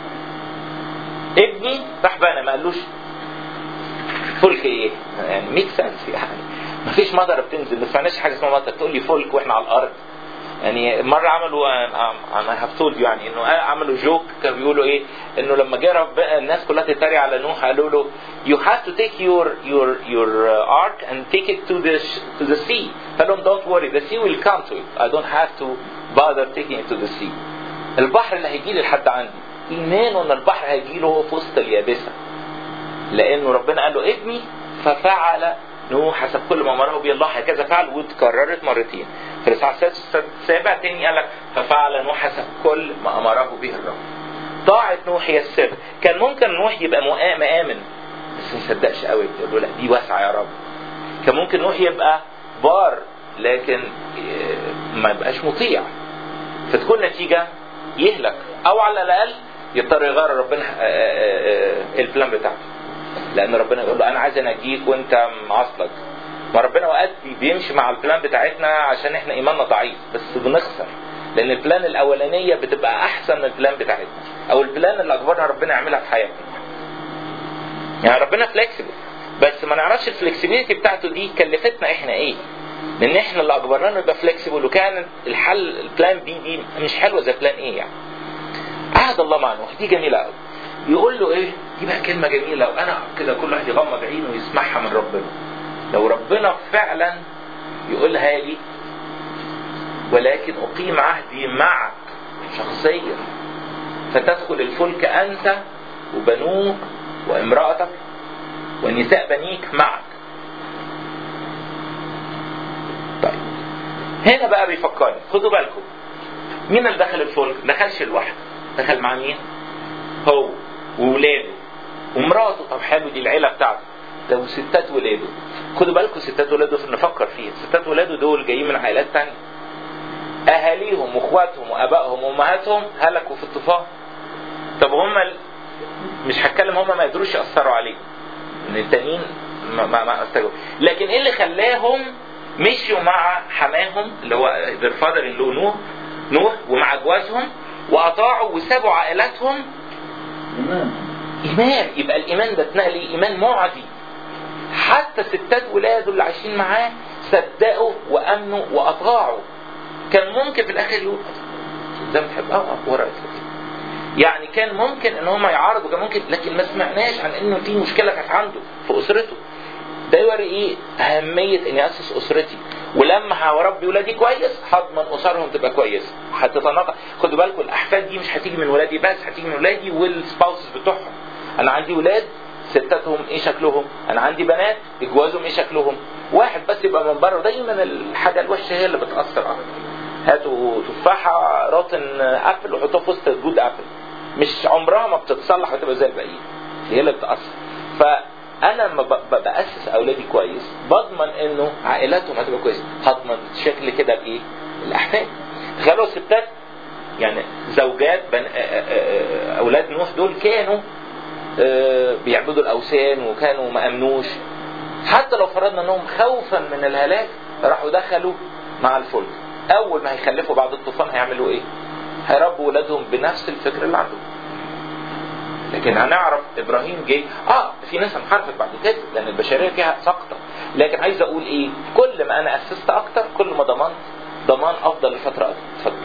ابني، راح بقى ما قالوش فلك ايه يعني ميك سنس. يعني ما فيش مطره بتنزل، ما سمعناش حاجه اسمها مطره تقول لي فلك واحنا على الارض. يعني مره عملوا انا هفتول يعني انه عملوا جوك كانوا بيقولوا ايه، انه لما جه رب الناس كلها تتريق على نوح قالوا له you have to take your your your ark and take it to the to the sea. قال لهم don't worry the sea will come to it, I don't have to bother taking it to the sea. البحر اللي هيجي لي لحد عندي. ايمانه ان البحر هيجي له هو في وسط اليابسه، لانه ربنا قال له ابني ففعل نوح حسب كل ما امره به الله هكذا فعل. واتكررت مرتين في الاصحاح السابع تاني قال لك ففعل نوح حسب كل ما امره به الرب. طاعه نوح هي السر. كان ممكن نوح يبقى مآمن بس ما يصدقش قوي، يقول له لا دي واسعه يا رب. كان ممكن نوح يبقى بار لكن ما يبقاش مطيع، فتكون نتيجه يهلك، او على الاقل يضطر يغير ربنا البلان بتاعته، لان ربنا يقول له انا عايز انجيك وانت معصلك. ما ربنا اوقات بيمشي مع البلان بتاعتنا عشان احنا ايماننا ضعيف، بس بنخسر لان البلان الاولانيه بتبقى احسن من البلان بتاعتنا، او البلان اللي اجبرنا ربنا يعملها في حياتنا. يعني ربنا فليكسبل، بس ما نعرفش الفلكسبيليتي بتاعته دي كلفتنا احنا ايه، لان احنا اللي اجبرناه يبقى فليكسبل، وكان الحل البلان بي دي مش حلوه زي بلان ايه. يعني عهد الله مع نوح دي جميله قوي. يقول له ايه دي بقى كلمه جميله، وانا كده كل واحد يغمض عينه ويسمعها من ربنا. لو ربنا فعلا يقولها لي ولكن اقيم عهدي معك شخصيا فتدخل الفلك انت وبنوك وامرأتك ونساء بنيك معك. طيب هنا بقى بيفكرني، خدوا بالكم مين اللي دخل الفلك؟ دخلش لوحده، دخل مع مين؟ هو وولاده ومراته. طب حلو، دي العيله بتاعته. ده وستات ولاده. خدوا بالكم ستات ولاده في نفكر فيها. ستات ولاده دول جايين من عائلات تانية، اهاليهم واخواتهم وابائهم وامهاتهم هلكوا في الطوفان. طب هم ال... مش هتكلم، هم ما يقدروش ياثروا عليه، ان التانيين ما ما, ما استجابوا. لكن ايه اللي خلاهم مشيوا مع حماهم اللي هو their father in law نوح نوح ومع جوازهم وأطاعوا وسابوا عائلاتهم. إيمان. إيمان. يبقى الإيمان ده اتنقل إيمان معدي. حتى ستات ولاده اللي عايشين معاه صدقوا وأمنوا وأطاعوا. كان ممكن في الآخر يقول زي ما تحب اه ورقة يعني كان ممكن ان هم يعارضوا، كان ممكن، لكن ما سمعناش عن انه في مشكلة كانت عنده في أسرته. ده يوري ايه أهمية اني أسس أسرتي، ولما هربي ولادي كويس هضمن أسرهم تبقى كويسة هتتناقض. خدوا بالكم الأحفاد دي مش هتيجي من ولادي بس، هتيجي من ولادي والسباوسز بتوعهم. أنا عندي ولاد ستاتهم ايه شكلهم، أنا عندي بنات جوازهم ايه شكلهم. واحد بس يبقى من بره، دايما الحاجة الوحشة هي اللي بتأثر أكتر. هاتوا تفاحة روتن أبل وحطوها في وسط جود أبل، مش عمرها ما بتتصلح وتبقى زي الباقيين، هي اللي بتأثر. فأنا لما بأسس أولادي كويس بضمن إنه عائلاتهم هتبقى كويسة، هضمن شكل كده بإيه؟ الأحفاد. تخيلوا ستات يعني زوجات بن... أولاد نوح دول كانوا بيعبدوا الأوثان وكانوا ما أمنوش، حتى لو فرضنا أنهم خوفا من الهلاك راحوا دخلوا مع الفلك. أول ما هيخلفوا بعد الطوفان هيعملوا إيه؟ هيربوا ولادهم بنفس الفكر اللي عندهم. لكن هنعرف إبراهيم جه آه في ناس انحرفت بعد كده لأن البشرية فيها سقطة، لكن عايز أقول إيه؟ كل ما أنا أسست أكتر كل ما ضمنت ضمان أفضل لفترة أكتر.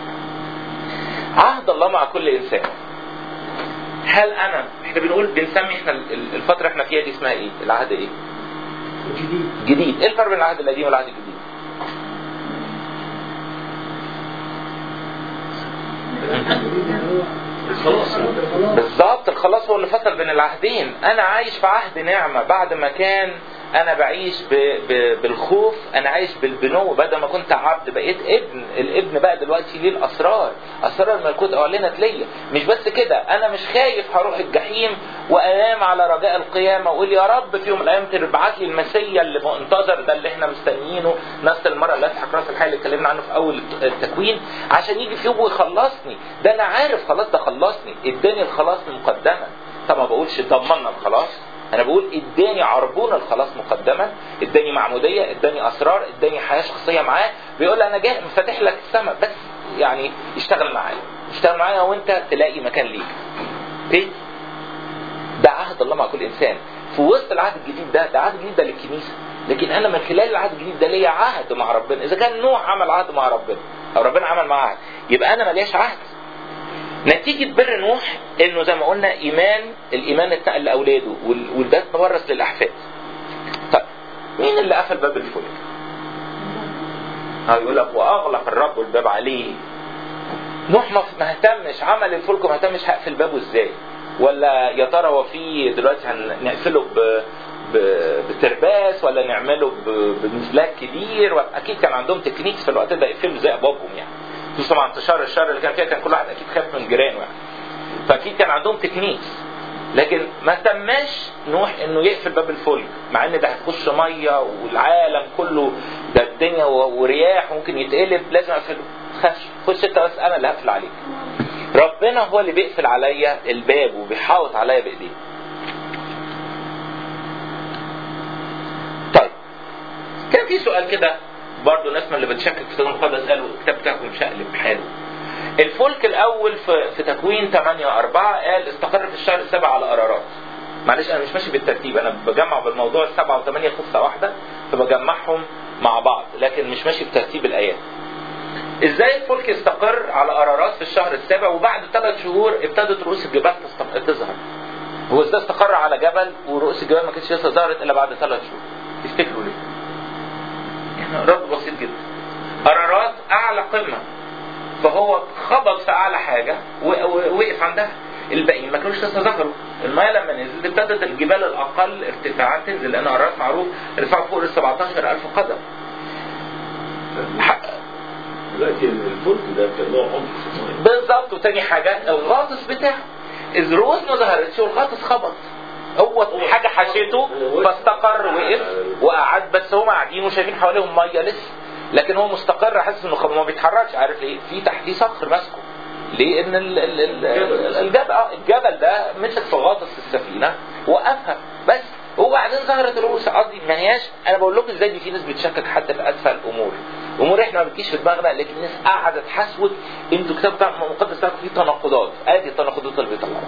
عهد الله مع كل إنسان. هل أنا إحنا بنقول بنسمي إحنا الفترة إحنا فيها دي اسمها إيه؟ العهد إيه؟ جديد. جديد. إيه الفرق بين العهد القديم والعهد الجديد؟ بالظبط الخلاص هو اللي فصل بين العهدين. انا عايش في عهد نعمة بعد ما كان انا بعيش ب... ب... بالخوف، انا عايش بالبنو، بدل ما كنت عبد بقيت ابن. الابن بقى دلوقتي ليه الاسرار، اسرار الملكوت اعلنت ليا. مش بس كده، انا مش خايف هروح الجحيم وانام على رجاء القيامه واقول يا رب في يوم من الايام تبعت لي المسيا اللي منتظر ده اللي احنا مستنيينه، نفس المره اللي اسحق راس الحي اللي اتكلمنا عنه في اول التكوين، عشان يجي في يوم ويخلصني. ده انا عارف خلاص ده خلصني، اداني الخلاص مقدما. طب ما بقولش ضمننا الخلاص، انا بقول اداني عربون الخلاص مقدما، اداني معموديه، اداني اسرار، اداني حياه شخصيه معاه. بيقول لي انا جاي فاتح لك السماء بس يعني اشتغل معايا، اشتغل معايا وانت تلاقي مكان ليك. اوكي؟ ده عهد الله مع كل انسان. في وسط العهد الجديد ده، ده عهد جديد ده للكنيسه، لكن انا من خلال العهد الجديد ده ليا عهد مع ربنا. اذا كان نوح عمل عهد مع ربنا او ربنا عمل معاه عهد، يبقى انا ماليش عهد. نتيجة بر نوح انه زي ما قلنا ايمان، الايمان اتنقل لاولاده وده اتورث للاحفاد. طيب مين اللي قفل باب الفلك؟ اه يقول لك واغلق الرب الباب عليه. نوح ما اهتمش، عمل الفلك وما اهتمش هقفل بابه ازاي، ولا يا ترى هو في دلوقتي هنقفله ب بترباس ولا نعمله بمزلاك كبير. اكيد كان عندهم تكنيكس في الوقت ده يقفلوا زي ابوابهم يعني، خصوصا مع انتشار الشر اللي كان فيها، كان كل واحد اكيد خاف من جيرانه يعني، فاكيد كان عندهم تكنيكس. لكن ما تماش نوح انه يقفل باب الفلك، مع ان ده هتخش ميه والعالم كله ده الدنيا ورياح ممكن يتقلب، لازم اقفله. خش خش انت بس، انا اللي هقفل عليك. ربنا هو اللي بيقفل عليا الباب وبيحاوط عليا بايديه. طيب كان في سؤال كده برضو الناس من اللي بتشكك في الكتاب المقدس قالوا الكتاب بتاعكم مشقلب بحاله. الفلك الاول في, في تكوين ثمانية أربعة قال استقر في الشهر السابع على أرارات. معلش انا مش ماشي بالترتيب، انا بجمع بالموضوع السبعة وثمانية قصة واحدة فبجمعهم مع بعض، لكن مش ماشي بترتيب الايات. ازاي الفلك استقر على أرارات في الشهر السابع وبعد ثلاث شهور ابتدت رؤوس الجبال تظهر؟ هو ازاي استقر على جبل ورؤوس الجبال ما كانتش لسه ظهرت الا بعد ثلاث شهور؟ تفتكروا ليه؟ يعني رد بسيط جدا. أرارات اعلى قمة، فهو خبط في اعلى حاجة ووقف عندها، الباقيين ما كانوش لسه ظهروا. الماء لما نزل ابتدت الجبال الاقل ارتفاعا تنزل، لان أرارات معروف ارتفاع فوق ال سبعتاشر ألف قدم. دلوقتي الفلك ده كان له عمق في الماء بالظبط. وتاني حاجة الغاطس بتاعه، إذ رؤوس ما ظهرتش والغاطس خبط، هو حاجة حشته فاستقر وقف وقعد، بس هم قاعدين وشايفين حواليهم مية لسه، لكن هو مستقر حاسس انه ما بيتحركش. عارف ليه؟ في تحتيه صخر ماسكه. ليه؟ ان ال ال ال الجبل الجبل ده مسك في غاطس السفينة وقفها بس. وبعدين ظهرت رؤوس. قصدي ما هياش، انا بقول لكم ازاي دي في ناس بتشكك حتى في اتفه الامور، امور احنا ما بتجيش في دماغنا، لكن الناس قعدت تحسوت انتوا كتاب مقدس بتاعكم فيه تناقضات، ادي التناقضات اللي بيطلعوها.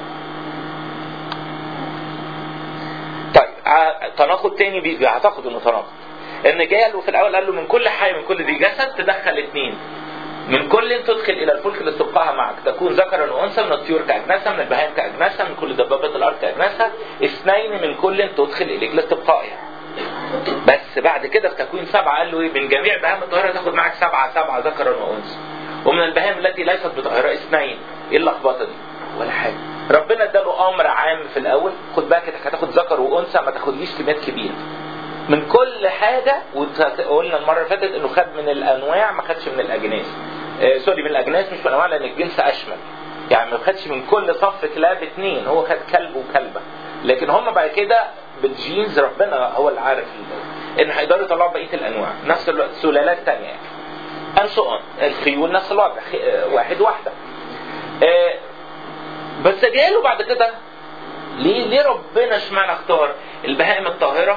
طيب تناقض تاني بيجي هتاخد انه تناقض، ان جاي له في الاول قال له من كل حي من كل ذي جسد تدخل اثنين، من كل تدخل الى الفلك لاستبقاها معك، تكون ذكرا وانثى، من الطيور كاجناسها، من البهائم كاجناسها، من كل دبابات الارض كاجناسها، اثنين من كل تدخل اليك لاستبقائها. بس بعد كده في تكوين سبعه قال له ايه؟ من جميع بهائم الطاهره تاخد معك سبعه سبعه ذكرا وانثى، ومن البهائم التي ليست بطاهره اثنين. ايه اللخبطه دي؟ ولا حاجه. ربنا اداله امر عام في الاول، خد بالك انك هتاخد ذكر وانثى، ما تاخدليش كميات كبيره من كل حاجه. وقلنا المره اللي فاتت انه خد من الانواع ما خدش من الاجناس. آه سوري من الاجناس مش من الانواع، لان الجنس اشمل، يعني ما خدش من كل صف كلاب اثنين، هو خد كلب وكلبه. لكن هم بعد كده بالجينز ربنا هو اللي عارف ان هيقدروا يطلعوا بقيه الانواع نفس سلالات ثانيه يعني. انسو الخيول نفس الوضع، واحد واحده. آه بس جاله بعد كده ليه ليه ربنا اشمعنى اختار البهائم الطاهره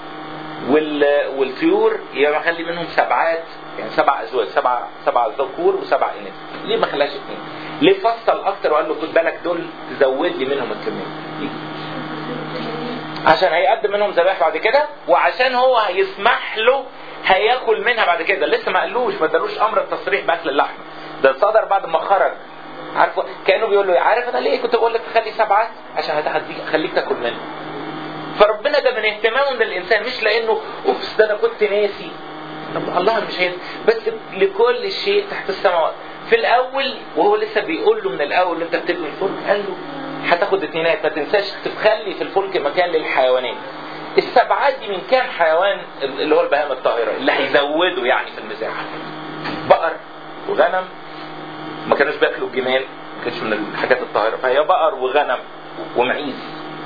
والطيور يبقى مخلي منهم سبعات، يعني سبع ازواج، سبع سبع ذكور وسبع اناث؟ ليه ما خلاش اثنين؟ ليه فصل اكتر وقال له خد بالك دول تزود لي منهم الكميه؟ عشان هيقدم منهم ذبائح بعد كده، وعشان هو هيسمح له هياكل منها بعد كده. لسه ما قالوش ما ادالوش امر التصريح باكل اللحم، ده صدر بعد ما خرج. عارفه كانه بيقول له عارف انا ليه كنت بقول لك تخلي سبعات؟ عشان هتخليك خليك تاكل منها. فربنا ده من اهتمامه من الانسان، مش لانه اوبس ده انا كنت ناسي. الله مش هينسى، بس لكل شيء تحت السماوات. في الاول وهو لسه بيقول له من الاول انت بتبني الفلك، قال له هتاخد اثنينات، ما تنساش تخلي في الفلك مكان للحيوانات. السبعات دي من كام حيوان؟ اللي هو البهائم الطاهره اللي هيزودوا يعني في المساحه. بقر وغنم، ما كانوش بياكلوا الجمال، ما كانش من الحاجات الطاهره، فهي بقر وغنم ومعيز.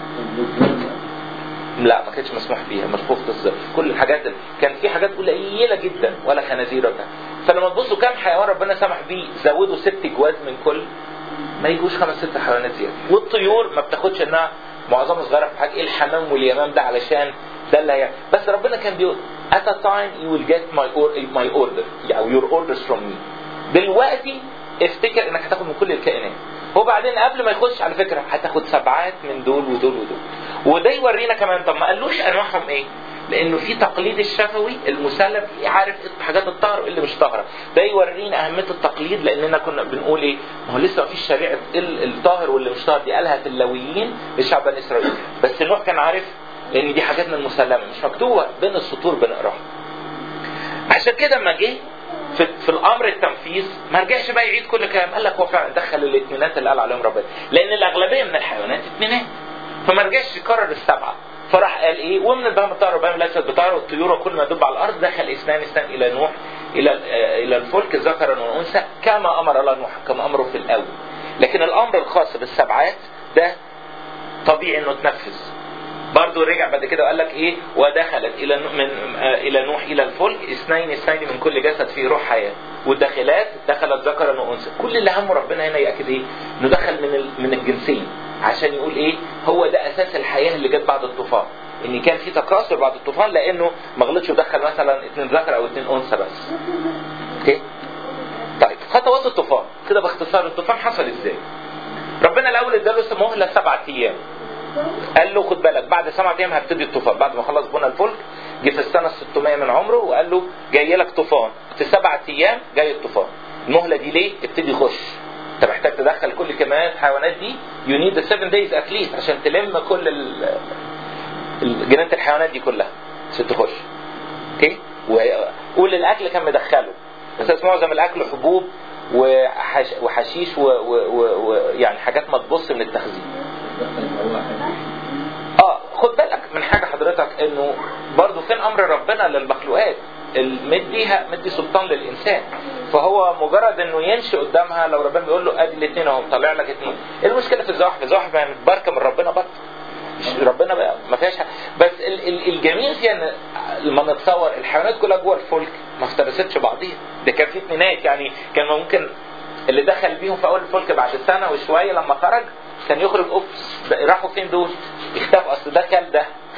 لا ما كانتش مسموح بيها، مشفوفة الظل. كل الحاجات كان في حاجات قليله جدا ولا خنازير ولا. فلما تبصوا كام حيوان ربنا سمح بيه، زودوا ست جواز من كل، ما يجوش خمس ست حيوانات زياده. والطيور ما بتاخدش انها معظمها صغيره في حاجه. ايه الحمام واليمام ده؟ علشان ده اللي هي. بس ربنا كان بيقول at a time you will get my or my order او your orders from me. دلوقتي افتكر انك هتاخد من كل الكائنات. وبعدين قبل ما يخش على فكره هتاخد سبعات من دول ودول ودول. وده يورينا كمان. طب ما قالوش انواعهم ايه؟ لانه في تقليد الشفوي المسلم عارف حاجات الطاهره واللي مش طاهره. ده يورينا اهميه التقليد، لاننا كنا بنقول ايه؟ ما هو لسه ما فيش شريعه الطاهر واللي مش طاهر، دي قالها في اللاويين للشعب بني اسرائيل. بس نوح كان عارف لان دي حاجات من المسلمه مش مكتوبه بين السطور بنقراها. عشان كده لما جه في, في الامر التنفيذ ما رجعش بقى يعيد كل كلام. قال لك هو فعلا دخل الاثنينات اللي قال عليهم ربنا، لان الاغلبيه من الحيوانات اثنينات، فما رجعش يكرر السبعه. فراح قال ايه؟ ومن البهائم الطاهره والبهائم ليست بطاهره والطيور وكل ما يدب على الارض دخل اثنان اثنان الى نوح الى الى الفلك ذكرا وانثى كما امر الله نوح، كما امره في الاول. لكن الامر الخاص بالسبعات ده طبيعي انه تنفذ. برضه رجع بعد كده وقال لك ايه؟ ودخلت الى من الى نوح الى الفلك اثنين اثنين من كل جسد فيه روح حياه، والداخلات دخلت ذكرا وانثى. كل اللي همه ربنا هنا ياكد ايه؟ انه دخل من من الجنسين، عشان يقول ايه؟ هو ده اساس الحياه اللي جت بعد الطوفان، ان كان في تكاثر بعد الطوفان، لانه ما غلطش ودخل مثلا اثنين ذكر او اثنين انثى بس. اوكي؟ طيب خطوات الطوفان كده باختصار. الطوفان حصل ازاي؟ ربنا الاول اداله مهله سبعة ايام. قال له خد بالك بعد سبعة ايام هبتدي الطوفان. بعد ما خلص بنا الفلك جه في السنه ستمائة من عمره وقال له جاي لك طوفان في سبعة ايام، جاي الطوفان. المهله دي ليه؟ ابتدي خش. انت محتاج تدخل كل كميات الحيوانات دي. you need the seven days at least عشان تلم كل جنينه الحيوانات دي كلها عشان تخش. اوكي؟ وقول الاكل كان مدخله، بس معظم الاكل حبوب وحش وحشيش ويعني حاجات ما تبص من التخزين. اه خد بالك من حاجه حضرتك، انه برضو فين امر ربنا للمخلوقات؟ مديها مدي سلطان للانسان، فهو مجرد انه يمشي قدامها. لو ربنا بيقول له ادي الاثنين اهو طلع لك اثنين، ايه المشكله في الزواحف؟ الزواحف يعني متباركه من ربنا برضه، مش ربنا بقى ما فيهاش. بس الجميل فيها ان لما نتصور الحيوانات كلها جوه الفلك ما افترستش بعضيها. ده كان في اثنينات، يعني كان ممكن اللي دخل بيهم في اول الفلك بعد سنه وشويه لما خرج كان يخرج اوبس راحوا فين دول؟ اختفوا. اصل ده كل ده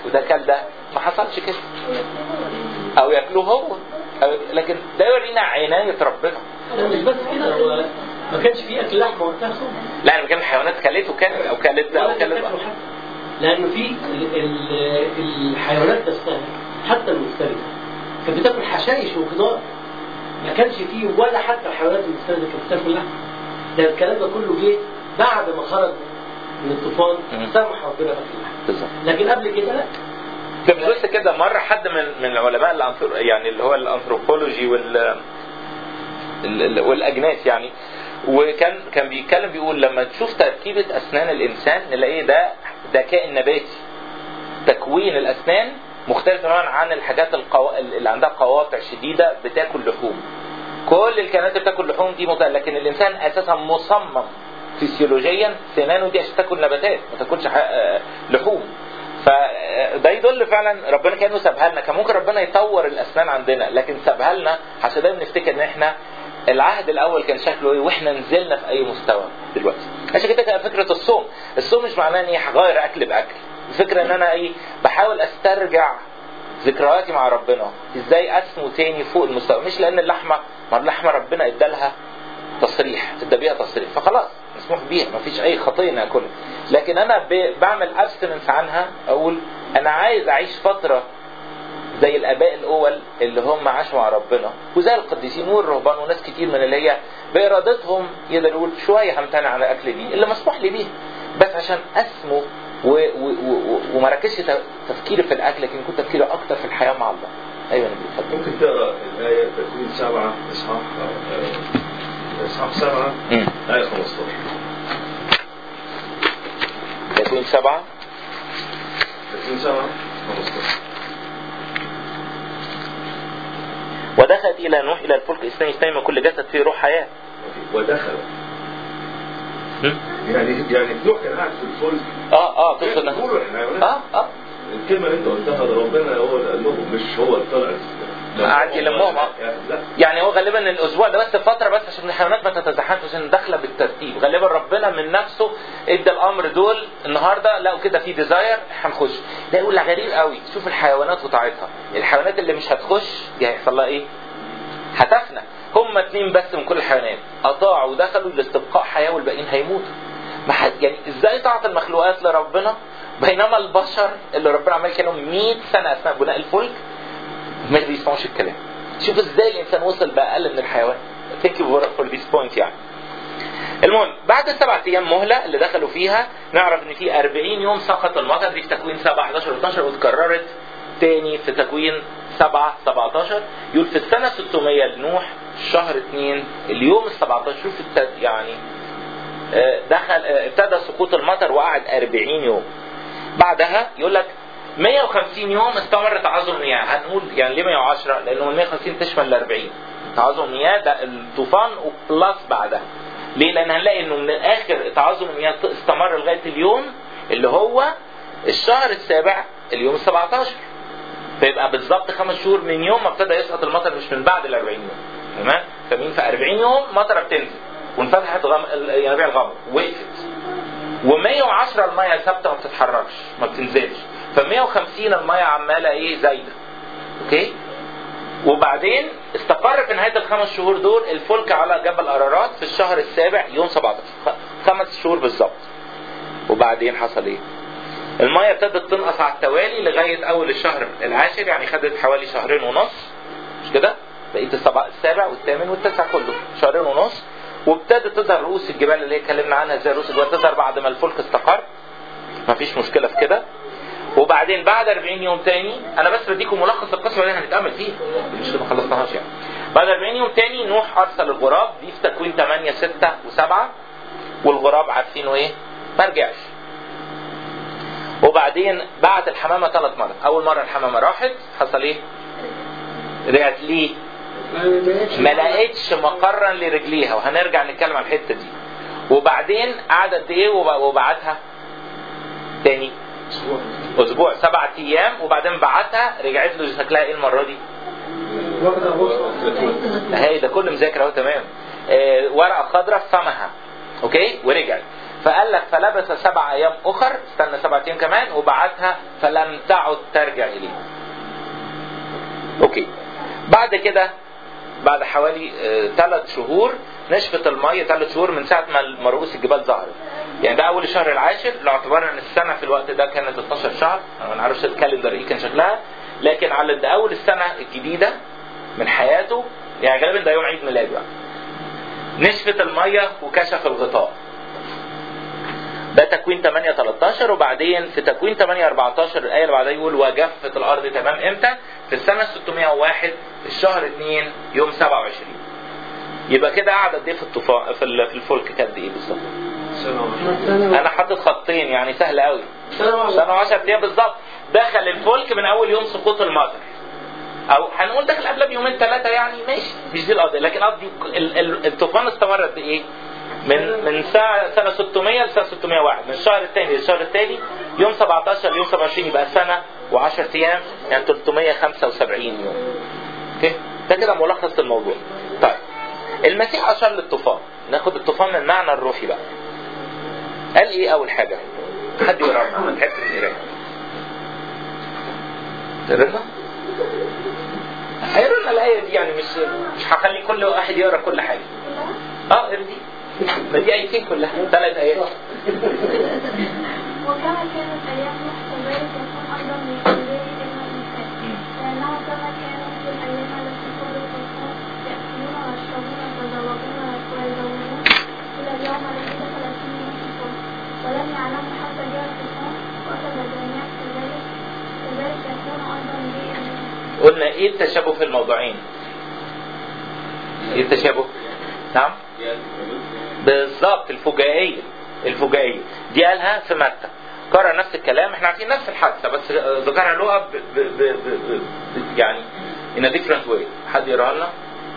وده كل ده، ما حصلش كده. او ياكلوه هو، أو لكن ده يورينا عناية ربنا. مش بس كده، هو ما كانش فيه اكل لحمه وقتها. لا انا بتكلم حيوانات كلته كانت او كلت او كلت لانه في الحيوانات نفسها حتى المفترسه كانت بتاكل حشائش وخضار، ما كانش فيه ولا حتى الحيوانات المفترسه كانت بتاكل لحمه. ده الكلام ده كله جه بعد ما خرج من الطوفان سمح ربنا باكل لحمه، لكن قبل كده لا. ده مش بس كده، مره حد من من العلماء الأنثرو يعني اللي هو الانثروبولوجي وال والاجناس يعني، وكان كان بيتكلم بيقول لما تشوف تركيبه اسنان الانسان نلاقيه ده ده كائن نباتي. تكوين الاسنان مختلف تماما عن الحاجات القو... اللي عندها قواطع شديده بتاكل لحوم. كل الكائنات اللي بتاكل لحوم دي مت... لكن الانسان اساسا مصمم فسيولوجيا سنانه دي عشان تاكل نباتات ما تاكلش ح... لحوم. فده يدل فعلا ربنا كانه سابها لنا. كان ممكن ربنا يطور الاسنان عندنا لكن سابها لنا عشان دايما نفتكر ان احنا العهد الاول كان شكله ايه واحنا نزلنا في اي مستوى دلوقتي. عشان كده كان فكره الصوم، الصوم مش معناه اني هغير اكل باكل، الفكره ان انا ايه بحاول استرجع ذكرياتي مع ربنا، ازاي اسمو تاني فوق المستوى. مش لان اللحمه ما اللحمه ربنا ادالها تصريح ادى بيها تصريح فخلاص مسموح بيها ما فيش اي خطيه اني اكلها، لكن انا بعمل ابستنس عنها. اقول انا عايز اعيش فتره زي الاباء الاول اللي هم عاشوا مع ربنا، وزي القديسين والرهبان وناس كتير من اللي هي بارادتهم يقدر يقول شويه همتنع عن الاكل دي اللي مسموح لي بيه بس عشان اسمو و... و... و... وما ركزش تفكيري في الاكل لكن كنت تفكيري اكتر في الحياه مع الله. ايوه نبي ممكن تقرا الايه تكوين سبعه اصحاح اصحاح سبعه ايه خمستاشر. تكوين سبعه تكوين سبعه خمستاشر. ودخلت الى نوح الى الفلك اثنين اثنين من كل جسد فيه روح حياه. ودخل يعني يعني نوح كان قاعد في الفلك. اه اه تقصد اه اه الكلمه اللي انت قلتها ده ربنا هو اللي قال لهم مش هو اللي طلع قاعد يلمهم. يعني هو غالبا الاسبوع ده بس فتره بس عشان الحيوانات ما تتزحمش عشان داخله بالترتيب. غالبا ربنا من نفسه ادى الامر دول النهارده لقوا كده في ديزاير هنخش. ده يقول غريب قوي شوف الحيوانات وطاعتها. الحيوانات اللي مش هتخش دي هيحصل لها ايه؟ هتفنى. هم اتنين بس من كل الحيوانات اطاعوا ودخلوا لاستبقاء حياه والباقيين هيموتوا. ما حد يعني ازاي طاعه المخلوقات لربنا بينما البشر اللي ربنا عمال يكلمهم مئة سنه اثناء بناء الفلك ما بيسمعوش الكلام. شوف ازاي الانسان وصل باقل من الحيوان. Thank you for this point يعني. المهم بعد السبعة ايام مهله اللي دخلوا فيها نعرف ان في أربعين يوم سقط المطر. دي في تكوين سبعة احداشر واثناشر واتكررت تاني في تكوين سبعة سبعتاشر. يقول في السنه ستمية لنوح شهر اثنين اليوم السبعتاشر شوف يعني دخل ابتدى سقوط المطر وقعد أربعين يوم. بعدها يقول لك مية وخمسين يوم استمر تعاظم المياه. هنقول يعني ليه مية وعشرة؟ لانه مية وخمسين تشمل ال أربعين. تعاظم المياه ده الطوفان وبلس بعدها. ليه؟ لان هنلاقي انه من الاخر تعاظم المياه استمر لغايه اليوم اللي هو الشهر السابع اليوم السبعتاشر. فيبقى بالظبط خمس شهور من يوم ما ابتدى يسقط المطر مش من بعد ال أربعين يوم. تمام؟ فمين في أربعين يوم مطره بتنزل وانفتحت غم... ينابيع الغمر وقفت. ومية وعشرة المياه ثابته ما بتتحركش ما بتنزلش. فمية وخمسين المياه عماله ايه زايده. اوكي؟ وبعدين استقر في نهايه الخمس شهور دول الفلك على جبل ارارات في الشهر السابع يوم سبعتاشر. خمس شهور بالظبط. وبعدين حصل ايه؟ المياه ابتدت تنقص على التوالي لغايه اول الشهر العاشر. يعني خدت حوالي شهرين ونص مش كده؟ بقيت السابع والثامن والتاسع كله شهرين ونص. وابتدت تظهر رؤوس الجبال اللي اتكلمنا عنها زي رؤوس الجبال تظهر بعد ما الفلك استقر. مفيش مشكله في كده. وبعدين بعد أربعين يوم تاني انا بس بديكم ملخص القصه اللي هنتامل فيه مش ما خلصناهاش يعني. بعد أربعين يوم تاني نوح ارسل الغراب. دي في تكوين ثمانية ستة وسبعة. والغراب عارفينه ايه؟ ما رجعش. وبعدين بعت الحمامه ثلاث مرات. اول مره الحمامه راحت حصل ايه؟ رجعت ليه؟ ما لقيتش مقرا لرجليها وهنرجع نتكلم عن الحته دي. وبعدين قعدت ايه وبعتها تاني اسبوع اسبوع سبعة ايام. وبعدين بعتها رجعت له شكلها ايه المره دي؟ هي ده كله مذاكر اهو تمام. آه ورقه خضراء في فمها. اوكي ورجعت. فقال لك فلبث سبع ايام اخر، استنى سبعة ايام كمان، وبعتها فلم تعد ترجع اليه. اوكي. بعد كده بعد حوالي ثلاث آه شهور نشفت الميه، ثلاث شهور من ساعه ما رؤوس الجبال ظهرت. يعني ده اول الشهر العاشر، لاعتبار ان السنه في الوقت ده كانت اتناشر شهر، انا ما اعرفش الكالندر ايه كان شكلها، لكن على ده اول السنه الجديده من حياته، يعني غالبا ده يوم عيد ميلاده يعني. نشفت الميه وكشف الغطاء. ده تكوين ثمانية تلتاشر. وبعدين في تكوين ثمانية اربعتاشر الايه اللي بعدها يقول وجفت الارض تمام امتى؟ في السنه ستمائة وواحد في الشهر اثنين يوم سبعة وعشرين. يبقى كده قعد قد ايه في الطوفان في الفلك قد ايه بالظبط؟ سنه. انا حاطط خطين يعني سهل قوي. سنه وعشرة ايام بالظبط. دخل الفلك من اول يوم سقوط المطر، او هنقول دخل قبلها بيومين ثلاثه يعني، ماشي مش دي القضيه، لكن قصدي الطوفان استمر قد ايه؟ من من ساعه سنه ستمائة لسنه ستمائة وواحد، من الشهر الثاني للشهر الثاني يوم سبعتاشر ليوم سبعة وعشرين، يبقى سنه وعشرة ايام، يعني ثلاثمائة وخمسة وسبعين يوم. اوكي؟ ده كده ملخص الموضوع. طيب المسيح اشار للطوفان، ناخد الطوفان من المعنى الروحي بقى. قال ايه اول حاجه؟ حد يقرا لنا، تعبت من القرايه. تقرا؟ هيقرا لنا الايه دي، يعني مش مش هخلي كل واحد يقرا كل حاجه. اه اقرا دي. ما دي ايتين كلها، ثلاث ايات. وكما كانت ايام نوح كذلك يكون ايضا من كذلك ابن الانسان، لانه كما كانت في الايام التي كانوا الكفار ياكلون ويشربون ويتزوجون ويزوجون الى اليوم الذي دخل فيه نوح الفلك، ولم يعلموا حتى جاء الطوفان وأخذ الجميع كذلك كذلك يكون ايضا بابن الانسان. قلنا ايه التشابه في الموضوعين؟ ايه التشابه؟ نعم؟ بالظبط الفجائية. الفجائية دي قالها في متى، كرر نفس الكلام، احنا عارفين نفس الحادثة بس ذكرها لوقا ب... ب... ب... ب... يعني in a different way. حد يقراها لنا؟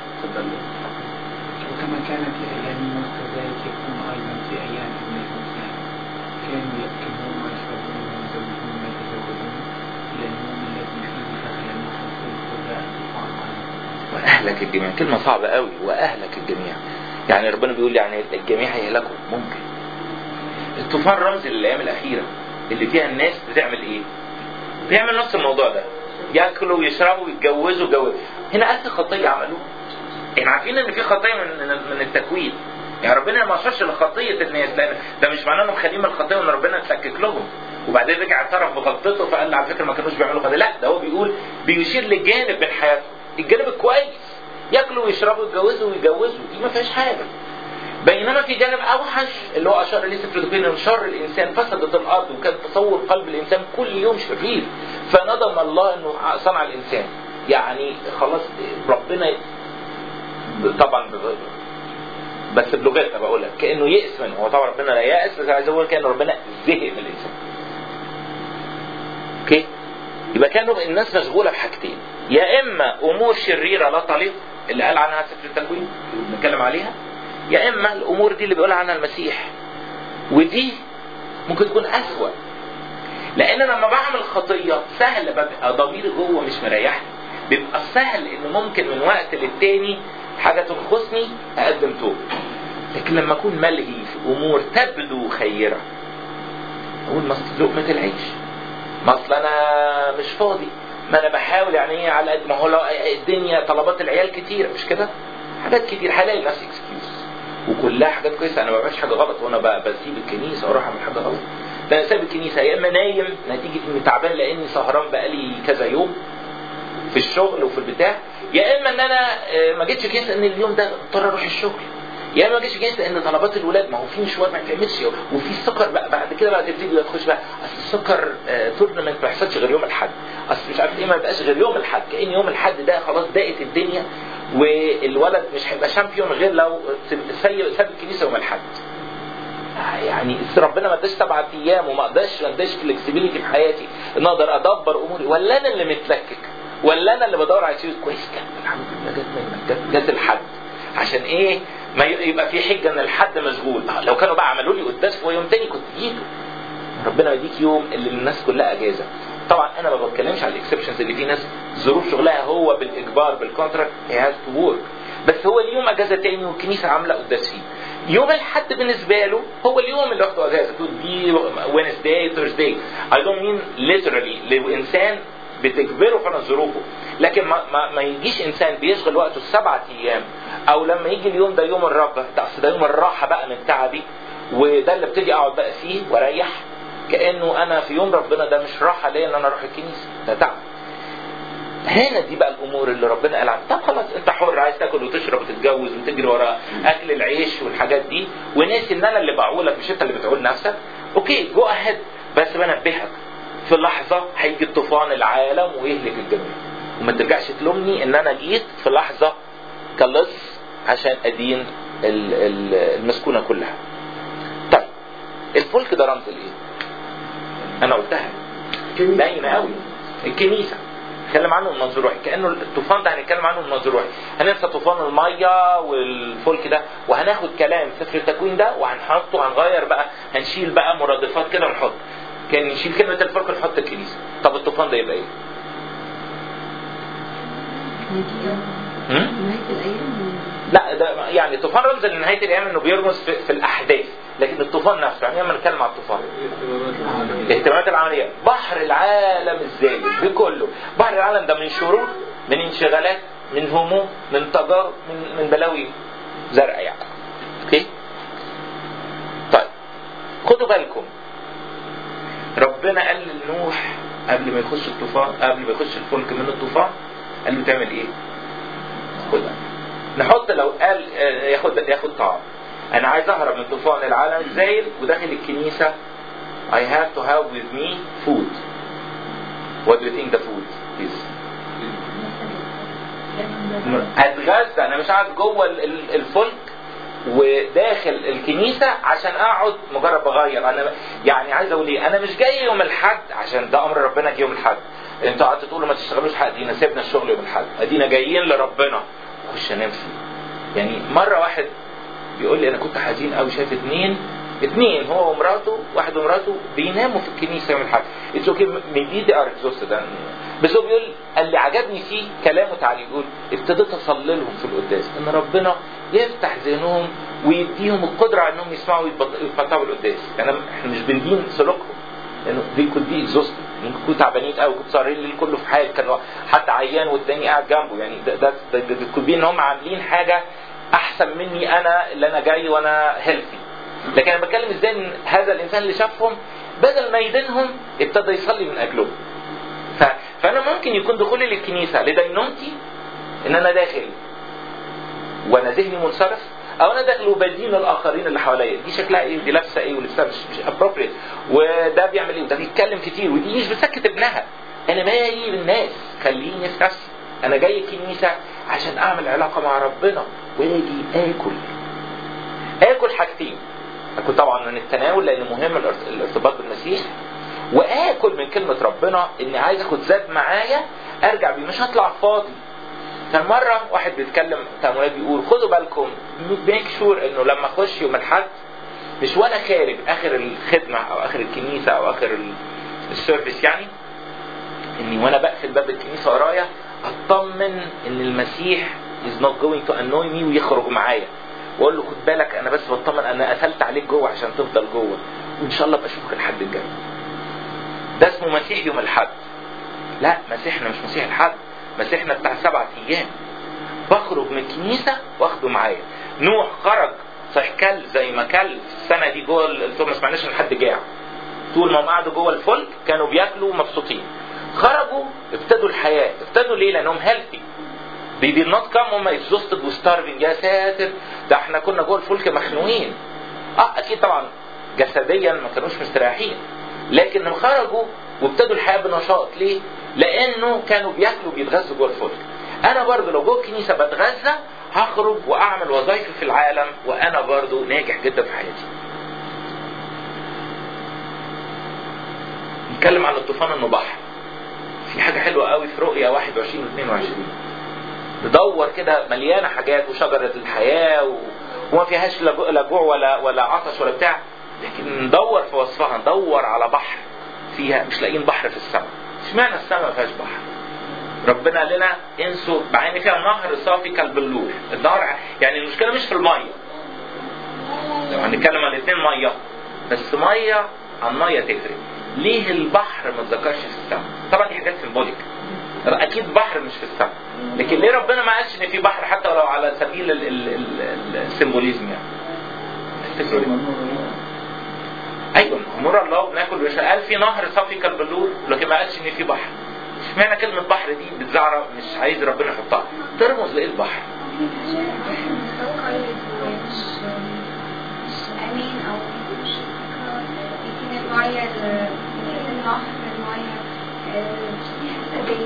وكما كان في أيام نوح كذلك يكون أيضا في أيام ابن الإنسان، كانوا يأكلون ويشربون ويزوجون ويتزوجون إلى اليوم الذي فيه دخل نوح الفلك وجاء الطوفان عليهم وأهلك الجميع. كلمة صعبة قوي، وأهلك الجميع. يعني ربنا بيقول يعني الجميع هيهلكوا. ممكن الطوفان رمز للايام الاخيره اللي فيها الناس بتعمل ايه؟ بيعمل نفس الموضوع ده، ياكلوا ويشربوا ويتجوزوا جو. هنا اخر خطيه عملوها. احنا عارفين ان في خطيه من من التكوين، يعني ربنا ما اشارش لخطيه الناس، لان ده مش معناه انهم خاليين من الخطيه وان ربنا اتلكك لهم وبعدين رجع اعترف بغلطته فقال على فكره ما كانوش بيعملوا خطيه. لا، ده هو بيقول بيشير لجانب من حياتهم، الجانب الكويس، ياكلوا ويشربوا ويتجوزوا ويجوزوا، دي ما فيهاش حاجه. بينما في جانب اوحش اللي هو اشار اليه سفر التكوين ان شر الانسان فسدت الارض، وكان تصور قلب الانسان كل يوم شرير، فندم الله انه صنع الانسان. يعني خلاص ربنا طبعا بس بلغتنا بقولها كانه يئس منه، هو طبعا ربنا لا يأس، بس عايز اقول كان ربنا زهق من الانسان. اوكي؟ يبقى كانوا الناس مشغوله بحاجتين، يا اما امور شريره لا تليق اللي قال عنها سفر التكوين اللي بنتكلم عليها، يا اما الامور دي اللي بيقول عنها المسيح، ودي ممكن تكون اسوأ. لان لما بعمل خطيه سهل ببقى ضميري جوه مش مريحني، بيبقى سهل ان ممكن من وقت للتاني حاجه تنخصني اقدم توبه. لكن لما اكون ملهي في امور تبدو خيره اقول ما اصل لقمه العيش، ما اصل انا مش فاضي، ما انا بحاول يعني ايه على قد ما هو لو الدنيا طلبات العيال كتيره مش كده؟ حاجات كتير هلاقي نفسي اكسكيوز وكلها حاجات كويسه، انا ما بعملش حاجه غلط وانا بسيب الكنيسه واروح اعمل حاجه غلط. ده انا سايب الكنيسه يا اما نايم نتيجه اني تعبان لاني سهران بقالي كذا يوم في الشغل وفي البتاع، يا اما ان انا ما جيتش الكنيسه ان اليوم ده اضطر اروح الشغل، يا اما ما جيتش الكنيسه ان طلبات الولاد ما هو في مشوار ما تعملش، وفي السكر بقى بعد كده بقى تبتدي تخش بقى اصل السكر تورنمنت ما يحصلش غير يوم الاحد، اصل مش عارف ايه ما يبقاش غير يوم الاحد، كأن يوم الاحد ده خلاص ضاقت الدنيا والولد مش هيبقى شامبيون غير لو ساب الكنيسه يوم الاحد. يعني ربنا ما اداش سبعة ايام وما اداش ما اداش فلكسبيليتي في حياتي ان اقدر ادبر اموري، ولا انا اللي متلكك، ولا انا اللي بدور على شيء كويس كده الحمد لله جت منك جت الحد عشان ايه ما يبقى في حجه ان الحد مشغول. لو كانوا بقى عملوا لي قداس في يوم تاني كنت جيته. ربنا يديك يوم اللي الناس كلها اجازه. طبعا انا ما بتكلمش على الاكسبشنز اللي في ناس ظروف شغلها هو بالاجبار بالكونتراكت هي هاز تو ورك، بس هو اليوم اجازه تاني والكنيسه عامله قداس فيه. يوم الحد بالنسبه له هو اليوم اللي واخده اجازه. could be Wednesday, Thursday. I don't mean literally. لو انسان بتجبره فعلا ظروفه، لكن ما, ما, ما يجيش انسان بيشغل وقته السبعة ايام او لما يجي اليوم ده يوم الرب ده اصل ده يوم الراحه بقى من تعبي وده اللي ابتدي اقعد بقى فيه واريح، كانه انا في يوم ربنا ده مش راحه ليا ان انا اروح الكنيسه، ده تعب. هنا دي بقى الامور اللي ربنا قال عنها. طب خلاص انت حر، عايز تاكل وتشرب وتتجوز وتجري ورا اكل العيش والحاجات دي وناسي ان انا اللي بعولك مش انت اللي بتعول نفسك، اوكي جو اهيد. بس بنبهك في لحظه هيجي الطوفان العالم ويهلك الجميع، وما ترجعش تلومني ان انا جيت في لحظه كلص عشان ادين المسكونه كلها. طيب الفلك ده رمز لايه؟ انا قلتها باينه قوي، الكنيسه. نتكلم عنه من منظور روحي، كانه الطوفان ده هنتكلم عنه من منظور روحي. هننسى طوفان الميه والفلك ده وهناخد كلام سفر التكوين ده وهنحطه، هنغير بقى، هنشيل بقى مرادفات كده ونحط، كان نشيل كلمه الفلك ونحط الكنيسه. طب الطوفان ده يبقى ايه؟ نهاية الأيام. لا ده يعني الطوفان رمز لنهايه الايام، انه بيرمز في, في الاحداث، لكن الطوفان نفسه يعني لما نتكلم على الطوفان الاهتمامات العمليه، بحر العالم الزايد بكله. بحر العالم ده من شرور، من انشغالات، من هموم، من تجارب، من من بلاوي زرقاء يعني. اوكي طيب خدوا بالكم، ربنا قال لنوح قبل ما يخش الطوفان، قبل ما يخش الفلك من الطوفان، قال له تعمل ايه؟ خدها. نحط لو قال ياخد ياخد طعام، انا عايز اهرب من طوفان العالم الزايد وداخل الكنيسه I have to have with me food. What do you think the food is? اتغذى. انا مش قاعد جوه الفلك وداخل الكنيسه عشان اقعد مجرد بغير. انا يعني عايز اقول ايه، انا مش جاي يوم الاحد عشان ده امر ربنا جه يوم الاحد. انتوا قعدتوا تقولوا ما تشتغلوش حق، ادينا سيبنا الشغل يوم الاحد، ادينا جايين لربنا خش انام فيه. يعني مره واحد بيقول لي انا كنت حزين قوي، شايف اتنين اتنين هو ومراته، واحد ومراته بيناموا في الكنيسه يوم الاحد. اتس اوكي ميبي دي ار اكزوستد، بس هو بيقول اللي عجبني فيه كلامه تعالى يقول ابتديت اصلي لهم في القداس ان ربنا يفتح ذهنهم ويديهم القدره على انهم يسمعوا ويتمتعوا بالقداس. يعني احنا مش بندين سلوكهم، لانه دي كنت دي اكزوستد، ممكن يكونوا تعبانين قوي، كنت سهرين الليل كله في حال، كان حتى عيان والتاني قاعد جنبه. يعني ده ده كنت ان هم عاملين حاجه احسن مني انا اللي انا جاي وانا هيلثي. لكن انا بتكلم ازاي ان هذا الانسان اللي شافهم بدل ما يدينهم ابتدى يصلي من اجلهم. ف... فانا ممكن يكون دخولي للكنيسه لدينونتي ان انا داخل وانا ذهني منصرف، او انا داخل وبدين الاخرين اللي حواليا، دي شكلها ايه ودي لابسه ايه ولبسها مش مش ابروبريت، وده بيعمل ايه وده بيتكلم كتير ودي مش بتسكت ابنها. انا مالي بالناس، خليني في نفسي. انا جاي الكنيسه عشان اعمل علاقه مع ربنا واجي اكل. اكل حاجتين، اكل طبعا من التناول لان مهم الارتباط بالمسيح، واكل من كلمه ربنا اني عايز اخد زاد معايا ارجع بيه، مش هطلع فاضي. كان مره واحد بيتكلم تأملات بيقول خدوا بالكم ميك شور انه لما اخش يوم الاحد مش وانا خارج اخر الخدمه او اخر الكنيسه او اخر السيرفيس، يعني اني وانا بقفل باب الكنيسه ورايا اطمن ان المسيح is not going to annoy me ويخرج معايا، واقول له خد بالك انا بس بطمن انا قفلت عليك جوه عشان تفضل جوه، وان شاء الله ابقى اشوفك الحد الجاي. ده اسمه مسيح يوم الاحد. لا مسيحنا مش مسيح الحد، مسيحنا بتاع سبعة ايام. بخرج من الكنيسه واخده معايا. نوح خرج صحيح كل زي ما كل السنه دي جوه الفلك، ما سمعناش ان حد جاع. طول ما هم قعدوا جوه الفلك كانوا بياكلوا مبسوطين. خرجوا ابتدوا الحياه، ابتدوا ليه؟ لانهم هيلثي. They did not come هم exhausted وstarving. يا ساتر ده احنا كنا جوه الفلك مخنوقين. اه اكيد طبعا جسديا ما كانوش مستريحين، لكن خرجوا وابتدوا الحياه بنشاط. ليه؟ لانه كانوا بياكلوا وبيتغذوا جوه الفلك. انا برضو لو جوه الكنيسه بتغذى هخرج واعمل وظائفي في العالم وانا برضو ناجح جدا في حياتي. نتكلم عن الطوفان انه بحر. في حاجه حلوه قوي في رؤيا واحد وعشرين واثنين وعشرين، ندور كده مليانه حاجات وشجره الحياه و... وما فيهاش لا جوع ولا ولا عطش ولا بتاع، لكن ندور في وصفها، ندور على بحر فيها. مش لاقيين بحر في السماء. اشمعنى السماء ما فيهاش بحر؟ ربنا قال لنا انسوا بعين فيها نهر صافي كالبلور. النهر يعني المشكله مش في الميه، هنتكلم عن الاثنين ميه، بس ميه عن ميه تفرق. ليه البحر ما اتذكرش في السماء؟ طبعا دي حاجات سيمبوليك، اكيد بحر مش في السماء، لكن ليه ربنا ما قالش ان في بحر حتى ولو على سبيل ال- ال- ال- السيمبوليزم يعني؟ تفتكروا ايه؟ ايوه نور الله وبناكل وش قال في نهر صافي كالبلور، لكن ما قالش ان في بحر. اشمعنى كلمه بحر دي بتزعر مش عايز ربنا يحطها؟ ترمز لايه البحر؟ امين او مش استقرار، يمكن الميه يمكن النهر الميه حسابيه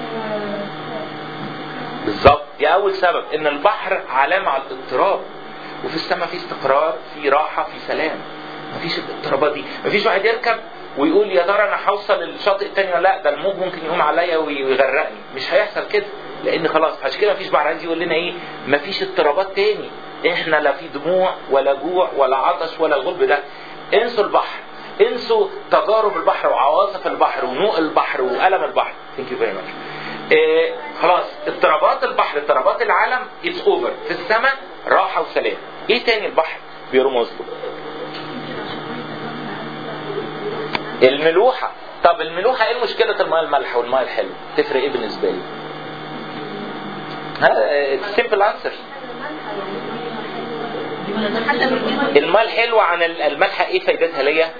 بالظبط، دي اول سبب، ان البحر علامه على الاضطراب، وفي السماء في استقرار، في راحه، في سلام، مفيش الاضطرابات دي. مفيش واحد يركب ويقول يا ترى انا هوصل للشاطئ الثاني ولا لا، ده الموج ممكن يقوم عليا ويغرقني، مش هيحصل كده، لان خلاص. عشان كده مفيش بحر. عايز يقول لنا ايه؟ مفيش اضطرابات تاني، احنا لا في دموع ولا جوع ولا عطش ولا الغلب ده. انسوا البحر، انسوا تجارب البحر وعواصف البحر ونوء البحر والم البحر. ثانك يو فيري ماتش. إيه خلاص، اضطرابات البحر، اضطرابات العالم اتس اوفر. في السماء راحه وسلام. ايه تاني البحر بيرمز له؟ الملوحه. طب الملوحه ايه مشكله الماء المالح والماء الحلو؟ تفرق ايه بالنسبه لي؟ ها سيمبل انسر. الماء الحلو عن المالحه ايه فايدتها ليا؟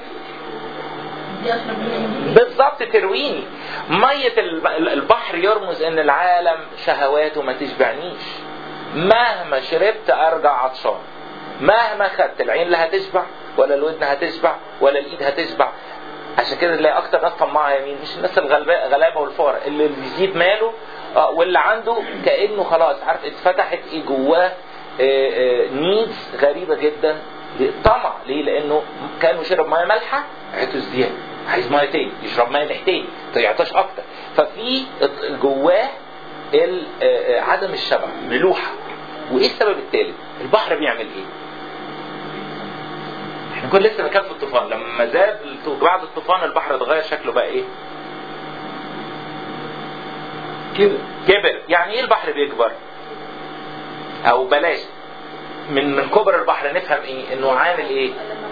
بالظبط ترويني. ميه البحر يرمز ان العالم شهواته ما تشبعنيش، مهما شربت ارجع عطشان، مهما خدت العين لا هتشبع ولا الودن هتشبع ولا الايد هتشبع. عشان كده تلاقي اكتر ناس طماعه يمين مش الناس الغلابه والفقراء، اللي بيزيد ماله اه واللي عنده كانه خلاص عارف اتفتحت ايه جواه نيدز غريبه جدا للطمع. ليه؟ لانه كانه شرب ميه مالحه عطش زياده، عايز ميه تاني، يشرب ميه مالحتين فيعطش اكتر، ففي جواه عدم الشبع، ملوحه. وايه السبب الثالث؟ البحر بيعمل ايه؟ احنا كنا لسه بنتكلم في الطوفان، لما زاد بعد الطوفان البحر اتغير شكله بقى ايه؟ كبر. كبر. يعني ايه البحر بيكبر؟ او بلاش من من كبر البحر نفهم ايه؟ انه عامل ايه؟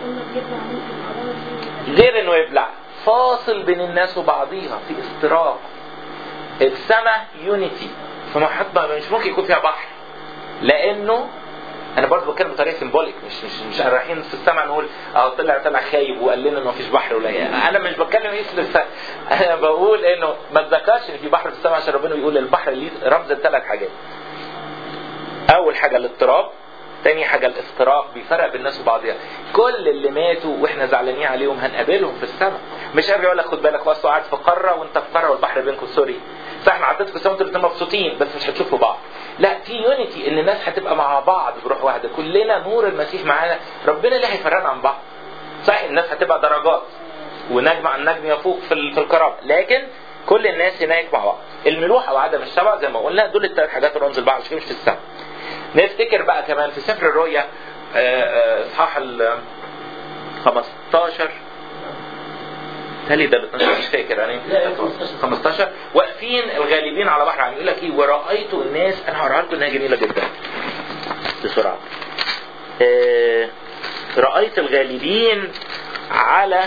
غير انه يبلع، فاصل بين الناس وبعضيها في استراق. السماء يونيتي، فمحطة مش ممكن يكون فيها بحر، لانه انا برضه بتكلم بطريقه سيمبوليك، مش مش مش رايحين في السماء نقول اه طلع طلع خايب وقال لنا انه مفيش بحر ولا ايه. انا مش بتكلم ايه لسه، انا بقول انه ما تذكرش ان في بحر في السماء، عشان ربنا بيقول البحر ليه رمز لثلاث حاجات. اول حاجه الاضطراب، تاني حاجه الافتراق، بيفرق بين الناس وبعضها. كل اللي ماتوا واحنا زعلانين عليهم هنقابلهم في السماء، مش قادر يقول لك خد بالك واسطه قاعد في قاره وانت في قاره والبحر بينكم سوري، صح احنا عديت في السماء انتوا الاثنين مبسوطين بس مش هتشوفوا بعض. لا، في يونيتي، ان الناس هتبقى مع بعض بروح واحده، كلنا نور المسيح معانا. ربنا ليه هيفرقنا عن بعض؟ صحيح الناس هتبقى درجات ونجم عن نجم يفوق في في الكرامه، لكن كل الناس هناك مع بعض. الملوحه وعدم الشبع زي ما قلنا دول الثلاث حاجات رمز البعض، مش في السماء. نفتكر بقى كمان في سفر الرؤيا اصحاح ال خمستاشر تالي ده اتناشر مش فاكر انا خمستاشر، واقفين الغالبين على بحر. عم يقول لك ايه؟ ورأيت الناس، انا هوريها لكم انها جميله جدا بسرعه. اه رأيت الغالبين على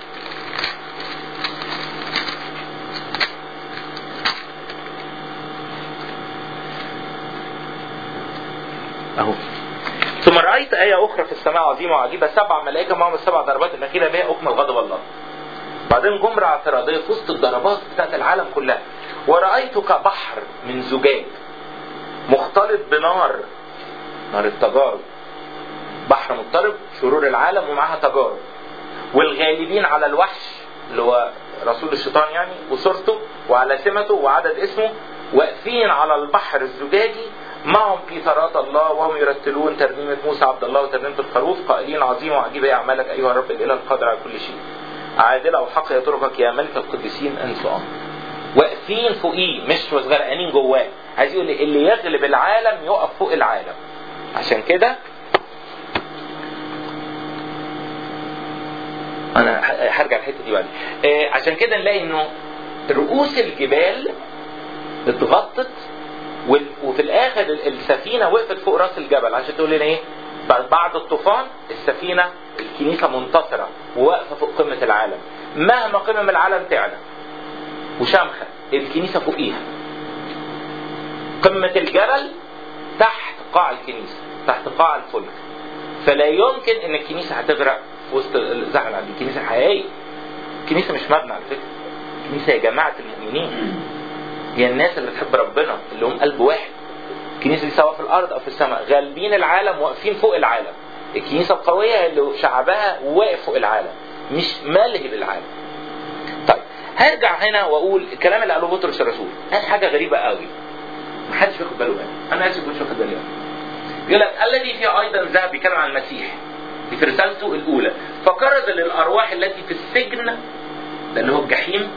اهو. ثم رأيت آية أخرى في السماء عظيمة وعجيبة، سبع ملائكة معهم السبع ضربات المخيلة بها أكمل غضب الله. بعدين جمرة اعتراضية في وسط الضربات بتاعت العالم كلها. ورأيت كبحر من زجاج مختلط بنار، نار التجارب. بحر مضطرب، شرور العالم ومعها تجارب. والغالبين على الوحش اللي هو رسول الشيطان يعني وصورته وعلى سمته وعدد اسمه، واقفين على البحر الزجاجي معهم قيثارات الله وهم يرتلون ترنيمة موسى عبد الله وترنيمة الخروف قائلين عظيمة وعجيبة أعمالك أيها الرب الإله القادر على كل شيء، عادلة وحق يتركك يا ملك القديسين أنت أمر. واقفين فوقيه مش غرقانين جواه. عايز يقول اللي يغلب العالم يقف فوق العالم. عشان كده أنا هرجع الحتة دي بعد. آه عشان كده نلاقي إنه رؤوس الجبال اتغطت وفي الاخر السفينه وقفت فوق راس الجبل عشان تقول لنا ايه؟ بعد الطوفان السفينة الكنيسة منتصرة وواقفة فوق قمة العالم. مهما قمم العالم تعلى وشامخة الكنيسة فوقيها. قمة الجبل تحت قاع الكنيسة، تحت قاع الفلك. فلا يمكن ان الكنيسة هتغرق في وسط الزحمة. دي الكنيسة حقيقية. الكنيسة مش مبنى على فكرة. الكنيسة هي جماعة المؤمنين، هي الناس اللي بتحب ربنا اللي هم قلب واحد. الكنيسة دي سواء في الارض او في السماء غالبين العالم، واقفين فوق العالم. الكنيسة القوية اللي شعبها واقف فوق العالم، مش مالهي بالعالم. طيب هرجع هنا واقول الكلام اللي قاله بطرس الرسول قال حاجة غريبة قوي محدش واخد باله منها. انا اسف مش واخد بالي منها. يقول لك الذي فيه ايضا ذهب، بيتكلم عن المسيح في رسالته الاولى، فكرز للارواح التي في السجن، ده اللي هو الجحيم.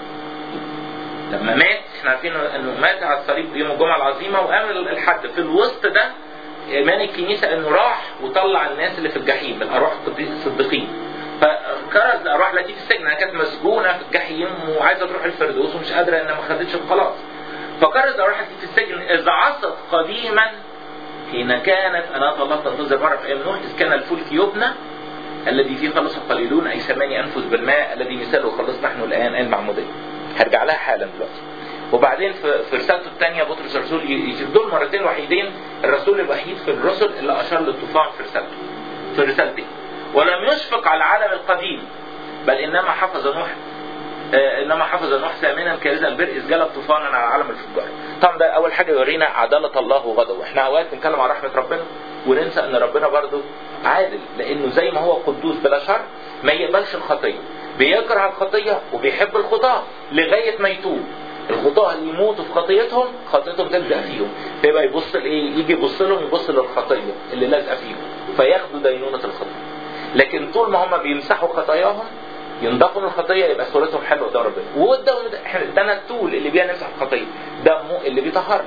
لما مات احنا عارفين انه مات على الصليب يوم الجمعه العظيمه وقام الحد. في الوسط ده ايمان الكنيسه انه راح وطلع الناس اللي في الجحيم، الارواح الصديقين. فكرز الارواح التي في السجن، كانت مسجونه في الجحيم وعايزه تروح الفردوس ومش قادره انها ما خدتش الخلاص. فكرز الارواح التي في السجن اذ عصت قديما حين كانت أناة الله تنتظر مرة في أيام نوح، إذ كان الفلك يبنى الذي فيه خلص القليلون أي ثمانية أنفس بالماء الذي مثاله خلص نحن الآن آن المعمودية. هرجع لها حالا دلوقتي. وبعدين في رسالته الثانية بطرس الرسول يجيب دول مرتين وحيدين، الرسول الوحيد في الرسل اللي أشار للطوفان في رسالته في رسالته. ولم يشفق على العالم القديم بل إنما حفظ نوح آه إنما حفظ نوح ثامنا كارثة البرء إذ جلب طوفانا على عالم الفجار. طبعا ده أول حاجة يورينا عدالة الله وغضبه. إحنا أوقات نتكلم عن رحمة ربنا وننسى إن ربنا برضه عادل، لأنه زي ما هو قدوس بلا شر ما يقبلش الخطية، بيكره الخطية وبيحب الخطاة لغاية ما يتوب. الخطاة اللي يموتوا في خطيتهم خطيتهم تلزق فيهم، فيبقى يبص لإيه؟ يجي يبص لهم يبص للخطية اللي لازقة فيهم فياخدوا دينونة الخطية. لكن طول ما هم بيمسحوا خطاياهم ينضفوا من الخطيه يبقى صورتهم حلوه قدام ربنا. وده ده التول اللي بيها نمسح الخطيه، دمه اللي بيطهرنا.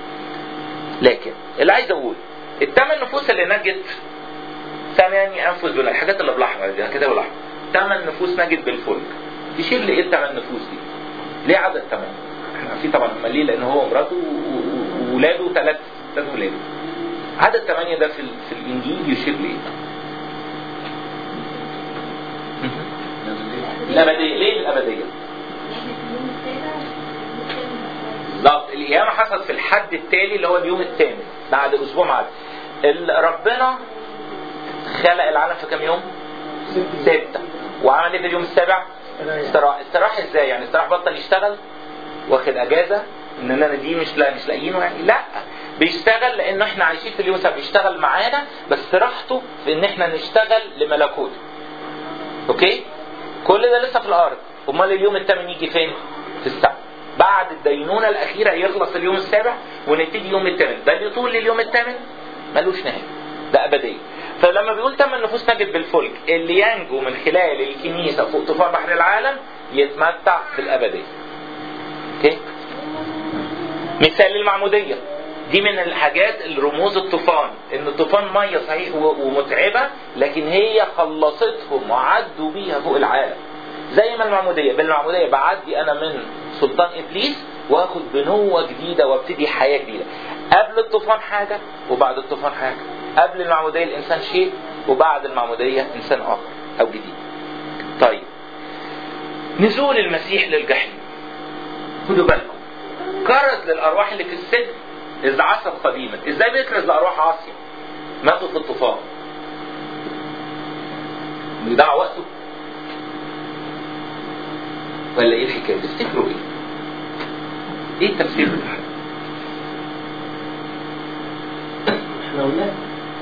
لكن اللي عايز اقول الثمان نفوس اللي نجت ثمانية انفس دول الحاجات اللي بالاحمر دي كده بالاحمر، ثمان نفوس نجت بالفلك. تشير لايه الثمان نفوس دي؟ ليه عدد ثمانية؟ احنا عارفين طبعا هم ليه، لان هو ومراته وولاده ثلاث ثلاث ولاده. عدد ثمانية ده في, في الانجيل يشير لايه؟ الأبدية. ليه الأبدية؟ بالظبط القيامة حصلت في الحد التالي اللي هو اليوم الثامن بعد أسبوع معاد. ربنا خلق العالم في كم يوم؟ ستة. وعمل ايه في اليوم السابع؟ استراح. استراح ازاي؟ يعني استراح بطل يشتغل واخد اجازة اننا دي مش لا مش لاقيينه يعني؟ لا، بيشتغل لانه احنا عايشين في اليوم السابع، بيشتغل معانا بس راحته في ان احنا نشتغل لملكوته. اوكي؟ كل ده لسه في الارض. امال اليوم الثامن يجي فين؟ في السبت. بعد الدينونه الاخيره يخلص اليوم السابع ونبتدي يوم الثامن. ده اللي طول اليوم الثامن ملوش نهايه، ده ابديه. فلما بيقول ثمان نفوس نجت بالفلك اللي ينجو من خلال الكنيسه فوق طوفان بحر العالم يتمتع بالابديه. اوكي؟ مثال المعموديه دي من الحاجات الرموز الطوفان، ان الطوفان ميه صحيح ومتعبه لكن هي خلصتهم وعدوا بيها فوق العالم. زي ما المعموديه، بالمعموديه بعدي انا من سلطان ابليس واخد بنوه جديده وابتدي حياه جديده. قبل الطوفان حاجه وبعد الطوفان حاجه. قبل المعموديه الانسان شيء وبعد المعموديه انسان اخر او جديد. طيب نزول المسيح للجحيم، خدوا بالكم كرز للارواح اللي في السجن إذ عصت قديما. إزاي بيكرز لأرواح عاصية ماتوا في الطوفان؟ بيضيع وقته ولا إيه الحكاية؟ تفتكروا إيه؟ إيه التفسير بتاعها؟ إحنا قلنا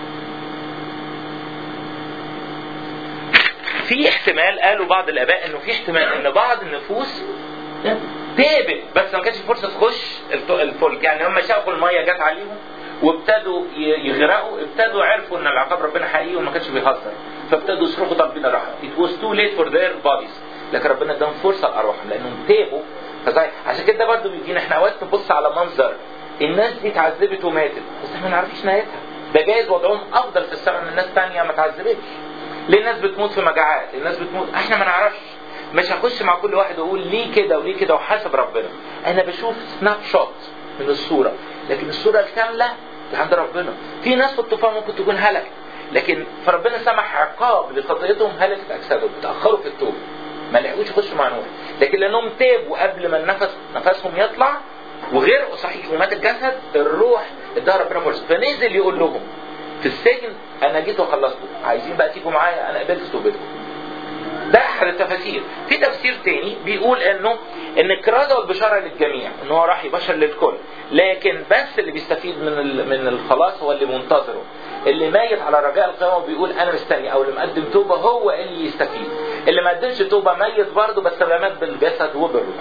في احتمال، قالوا بعض الآباء إنه في احتمال إن بعض النفوس تابت بس ما كانش فرصه تخش الفلك. يعني هم شافوا الميه جت عليهم وابتدوا يغرقوا، ابتدوا عرفوا ان العقاب ربنا حقيقي وما كانش بيهزر، فابتدوا يصرخوا طالبين الرحمه. It was too late for their bodies. لكن ربنا اداهم فرصه لارواحهم لانهم تابوا. عشان كده برضه بيجينا احنا اوقات نبص على منظر الناس دي اتعذبت وماتت بس احنا ما نعرفش نهايتها. ده جايز وضعهم افضل في السماء من ناس ثانيه ما اتعذبتش. ليه الناس بتموت في مجاعات؟ الناس بتموت احنا ما نعرفش. مش هخش مع كل واحد واقول ليه كده وليه كده وحسب ربنا. انا بشوف سناب شوت من الصوره، لكن الصوره الكامله عند ربنا. في ناس في الطوفان ممكن تكون هلكت، لكن فربنا سمح عقاب لخطيتهم هلكت اجسادهم، اتاخروا في التوبه ما لحقوش يخشوا مع نوح، لكن لانهم تابوا قبل ما النفس نفسهم يطلع وغرقوا صحيح ومات الجسد، الروح اداها ربنا فرصه، فنزل يقول لهم في السجن انا جيت وخلصتكم، عايزين بقى تيجوا معايا انا قبلت توبتكم. ده احد التفاسير. في تفسير تاني بيقول انه ان الكرازه والبشاره للجميع، ان هو راح يبشر للكل، لكن بس اللي بيستفيد من من الخلاص هو اللي منتظره، اللي ميت على رجاء القيامه وبيقول انا مستني، او اللي مقدم توبه هو اللي يستفيد، اللي ما قدمش توبه ميت برضه بس مات بالجسد وبالروح.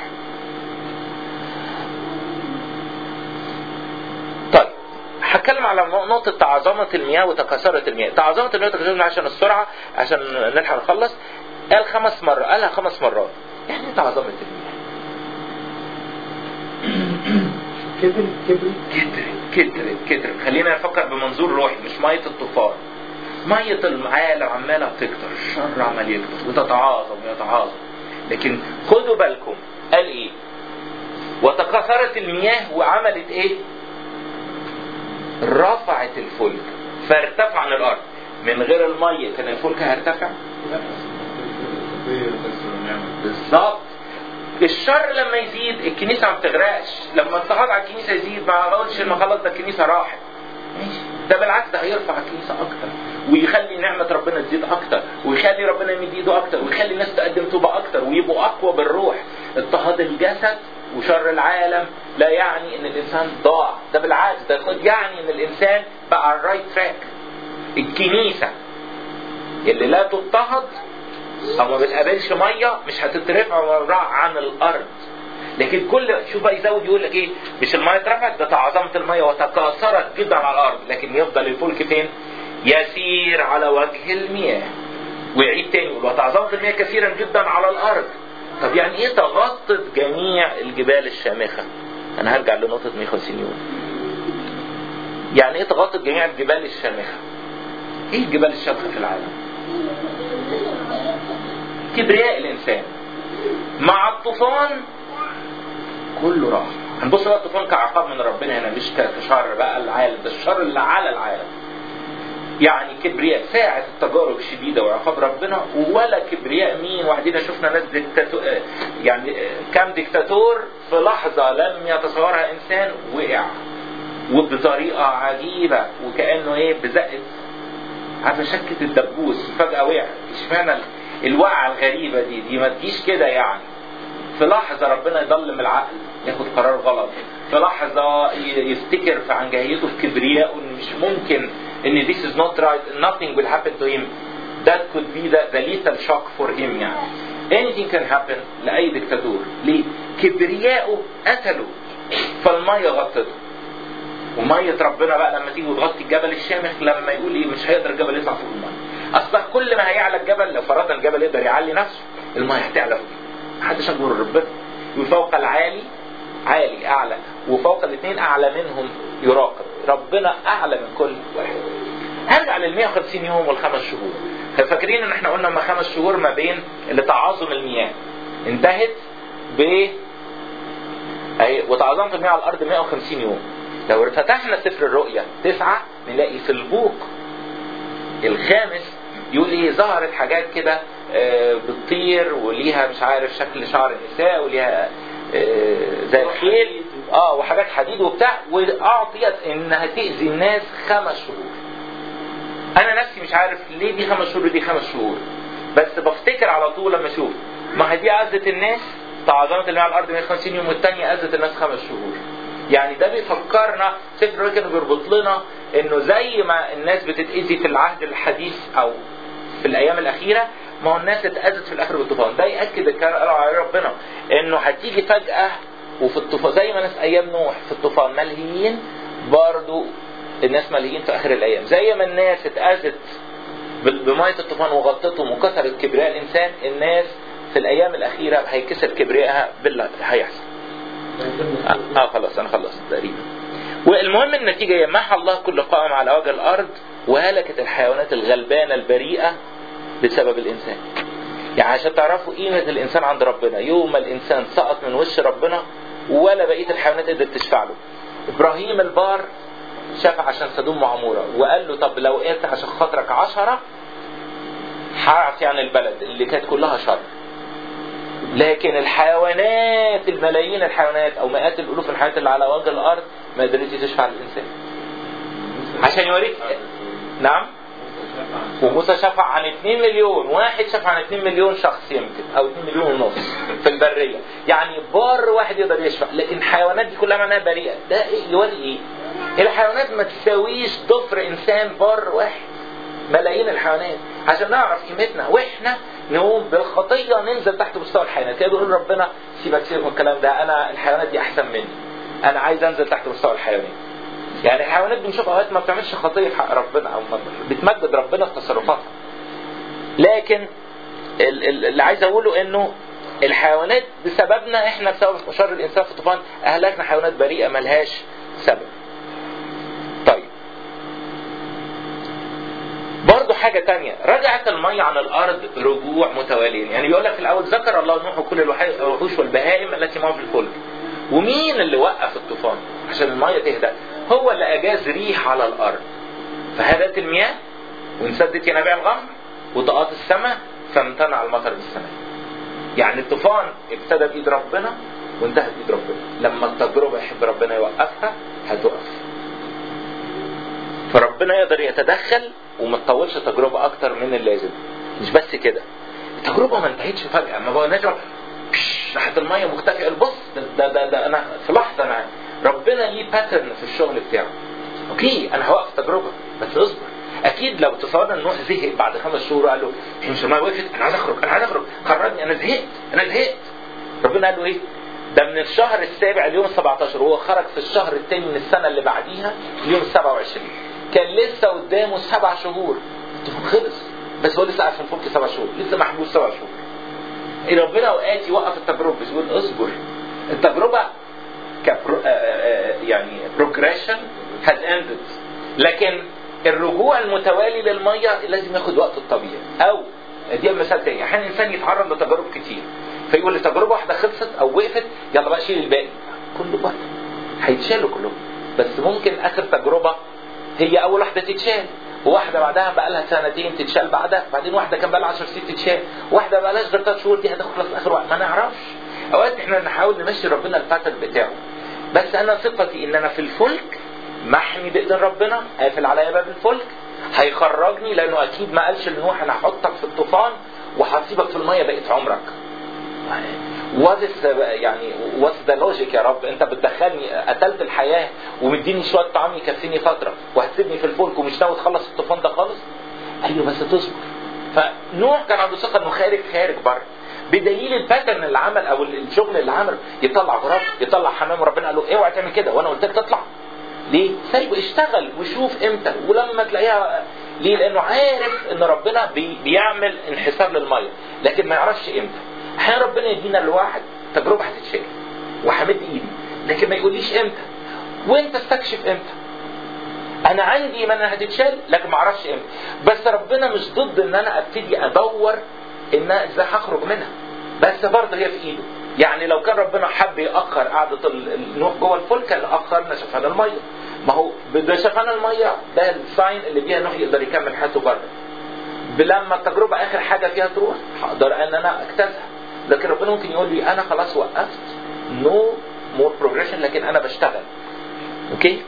طيب هتكلم على نقطة تعظمة المياه وتكاثرة المياه. تعظمة المياه وتكاثرة المياه عشان السرعة، عشان نلحق نخلص. قال خمس مرات، قالها خمس مرات. يعني تعظمة المياه. كتر كتر كترت كترت كترت. خلينا نفكر بمنظور روحي، مش مية الطوفان. مية العالم عمالة بتكتر، الشر عمال يكتر وتتعاظم ويتعاظم. لكن خدوا بالكم قال ايه؟ وتكاثرت المياه وعملت ايه؟ رفعت الفلك فارتفع عن الارض. من غير المية كان الفلك هيرتفع؟ بالظبط. الشر لما يزيد الكنيسة ما بتغرقش، لما الضغط على الكنيسة يزيد ما اقولش ما خلاص ده الكنيسة راحت، ماشي، ده بالعكس ده هيرفع الكنيسة اكتر ويخلي نعمة ربنا تزيد اكتر ويخلي ربنا يمد ايده اكتر ويخلي الناس تقدم توبة اكتر ويبقوا اقوى بالروح. اضطهاد الجسد وشر العالم لا يعني ان الانسان ضاع، ده بالعكس ده يعني ان الانسان بقى على الرايت تراك. الكنيسة اللي لا تضطهد او ما بتقابلش ميه مش هتترفع عن الارض. لكن كل شوف بقى يزود يقول لك ايه؟ مش الميه اترفعت، ده تعظمت الميه وتكاثرت جدا على الارض، لكن يفضل الفلك فين؟ يسير على وجه المياه. ويعيد تاني يقول وتعظمت المياه كثيرا جدا على الارض. طب يعني ايه تغطت جميع الجبال الشامخه؟ انا هرجع لنقطه مية وخمسين يوم. يعني ايه تغطت جميع الجبال الشامخه؟ ايه الجبال الشامخه في العالم؟ كبرياء الانسان. مع الطوفان كله راح. هنبص بقى الطوفان كعقاب من ربنا هنا، مش كشر بقى العالم، ده الشر اللي على العالم. يعني كبرياء ساعة التجارب الشديدة وعقاب ربنا، ولا كبرياء مين؟ وحدينا شفنا ناس ديكتاتور، يعني كام ديكتاتور في لحظة لم يتصورها انسان وقع وبطريقة عجيبة، وكأنه ايه بزقت عارفة شكة الدبوس فجأة وقع. اشمعنى الوقعة الغريبة دي دي ما تجيش كده يعني. في لحظة ربنا يضلم العقل ياخد قرار غلط، في لحظة يفتكر في عنجهيته في كبرياءه ان مش ممكن ان this is not right, nothing will happen to him. That could be the, the lethal shock for him يعني. Anything can happen لأي دكتاتور. ليه؟ كبرياءه قتله فالمية غطته. ومية ربنا بقى لما تيجي وتغطي الجبل الشامخ لما يقول ايه مش هيقدر الجبل يطلع فوق المية. اصلا كل ما هيعلى الجبل لو فرضنا الجبل يقدر يعلي نفسه المية هتعلى فوق. محدش اكبر ربنا. وفوق العالي عالي اعلى وفوق الاثنين اعلى منهم يراقب. ربنا اعلى من كل واحد. هرجع لل مية وخمسين يوم والخمس شهور. فاكرين ان احنا قلنا ما خمس شهور ما بين اللي تعاظم المياه انتهت ب اهي وتعاظمت المياه على الارض مية وخمسين يوم. لو فتحنا سفر الرؤيا تسعة نلاقي في البوق الخامس يقول ايه ظهرت حاجات كده بتطير وليها مش عارف شكل شعر النساء وليها زي الخيل اه وحاجات حديد وبتاع، واعطيت انها تأذي الناس خمس شهور. انا نفسي مش عارف ليه دي خمس شهور ودي خمس شهور، بس بفتكر على طول لما اشوف ما هي دي اذت الناس تعظمت اللي على الارض مية وخمسين يوم والثانيه اذت الناس خمس شهور. يعني ده بيفكرنا سفر الرؤيا كان بيربط لنا انه زي ما الناس بتتأذي في العهد الحديث او في الايام الاخيره ما هو الناس اتأذت في الاخر بالطوفان. ده يأكد الكلام قالوا على ربنا انه هتيجي فجأة وفي الطوفان زي ما ناس ايام نوح في الطوفان ملهيين برضو الناس ملهيين في اخر الايام. زي ما الناس اتأذت بمية الطوفان وغطتهم وكسرت كبرياء الانسان، الناس في الايام الاخيره هيكسر كبريائها بالله هيحصل. اه, آه خلاص انا خلصت تقريبا. والمهم النتيجه هي محى الله كل قائم على وجه الارض وهلكت الحيوانات الغلبانه البريئه بسبب الانسان. يعني عشان تعرفوا قيمه الانسان عند ربنا، يوم ما الانسان سقط من وش ربنا ولا بقيه الحيوانات قدرت تشفع له. ابراهيم البار شافع عشان سدوم وعمورة وقال له طب لو انت عشان خاطرك عشرة هعفي عن البلد اللي كانت كلها شر. لكن الحيوانات الملايين الحيوانات او مئات الالوف الحيوانات اللي على وجه الارض ما قدرتش تشفع للانسان. عشان يوريك. نعم. وموسى شفع عن اتنين مليون واحد، شفع عن اتنين مليون شخص يمكن او اتنين مليون ونص في البريه. يعني بار واحد يقدر يشفع، لكن الحيوانات دي كلها معناها بريئه. ده ايه يوري ايه؟ الحيوانات ما تساويش ضفر انسان بار واحد. ملايين الحيوانات عشان نعرف قيمتنا، واحنا نقوم بالخطيه ننزل تحت مستوى الحيوانات. كده بيقول ربنا سيبك سيبك من الكلام ده، انا الحيوانات دي احسن مني، انا عايز انزل تحت مستوى الحيوانات. يعني الحيوانات بنشوف اوقات ما بتعملش خطيه في حق ربنا او بتمجد ربنا في تصرفاتها. لكن اللي عايز اقوله انه الحيوانات بسببنا احنا، بسبب شر الانسان في الطوفان اهلكنا حيوانات بريئه ملهاش سبب. طيب برضو حاجة تانية، رجعت المية عن الأرض رجوع متوالين. يعني بيقول لك في الأول ذكر الله نوح وكل الوحوش والبهائم التي معه في الفلك. ومين اللي وقف الطوفان عشان المية تهدأ؟ هو اللي أجاز ريح على الأرض فهدت المياه وانسدت ينابيع الغمر وضاءات السماء فامتنع المطر بالسماء. يعني الطوفان ابتدى بإيد ربنا وانتهت بإيد ربنا. لما التجربة يحب ربنا يوقفها هتوقف. فربنا يقدر يتدخل وما تطولش التجربة أكتر من اللازم. مش بس كده، التجربة ما انتهتش فجأة، ما بقى نجرب راحت المية مختفية. البص ده, ده, ده أنا في لحظة أنا ربنا ليه باترن في الشغل بتاعه. أوكي أنا هوقف التجربة بس اصبر. أكيد لو تصورنا إن نوح زهق بعد خمس شهور وقال له مش المية وقفت أنا عايز أخرج أنا عايز أخرج خرجني أنا زهقت أنا زهقت. ربنا قال له إيه؟ ده من الشهر السابع اليوم السبعتاشر وهو خرج في الشهر الثاني من السنة اللي بعديها اليوم السبعة وعشرين. كان لسه قدامه سبع شهور خلص، بس هو لسه قاعد في الفلك سبع شهور، لسه محبوس سبع شهور. إن ربنا اوقات يوقف التجربة بس يقول اصبر. التجربة كبرو يعني progression has ended، لكن الرجوع المتوالي للمية لازم ياخد وقت الطبيعي. او دي مثال تاني، احيانا الانسان يتعرض لتجارب كتير فيقول لي تجربة واحدة خلصت او وقفت يلا بقى شيل الباقي. كله بقى هيتشالوا كلهم، بس ممكن اخر تجربة هي اول واحدة تتشال، وواحدة بعدها بقى لها سنتين تتشال بعدها، بعدين واحدة كان بقى لها عشر سنين تتشال، واحدة بقى لهاش غير ثلاث شهور دي هتخلص اخر وقت. ما نعرفش. اوقات احنا نحاول نمشي ربنا الباترن بتاعه. بس انا ثقتي ان انا في الفلك محمي باذن ربنا، قافل عليا باب الفلك هيخرجني، لانه اكيد ما قالش لنوح انا هحطك في الطوفان وهسيبك في الميه بقيت عمرك. واتس يعني واتس ذا لوجيك يا رب؟ انت بتدخلني قتلت الحياه ومديني شويه طعام يكفيني فتره وهتسيبني في الفلك ومش ناوي تخلص الطوفان ده خالص؟ ايوه بس تصبر. فنوح كان عنده ثقه انه خارج خارج بره، بدليل الباترن اللي عمل او الشغل اللي عمله، يطلع غراب يطلع حمام، وربنا قال له اوعى تعمل كده وانا قلت لك تطلع. ليه؟ سايبه اشتغل وشوف امتى ولما تلاقيها. ليه؟ لانه عارف ان ربنا بي بيعمل انحسار للميه، لكن ما يعرفش امتى. احيانا ربنا يدينا الواحد تجربه هتتشال وحمد ايدي، لكن ما يقوليش امتى، وانت استكشف امتى. انا عندي من هتتشال لكن ما اعرفش امتى. بس ربنا مش ضد ان انا ابتدي ادور ان ازاي هخرج منها، بس برضه هي في ايده. يعني لو كان ربنا حب يأخر قعدة النوح جوه الفلك كان أخرنا شفان المية. ما هو بشفان المية ده الساين اللي بيها نوح يقدر يكمل حياته بره. لما التجربة آخر حاجة فيها تروح هقدر أن أنا أجتازها، لكن ربنا ممكن يقول لي أنا خلاص وقفت no more progression لكن أنا بشتغل. أوكي؟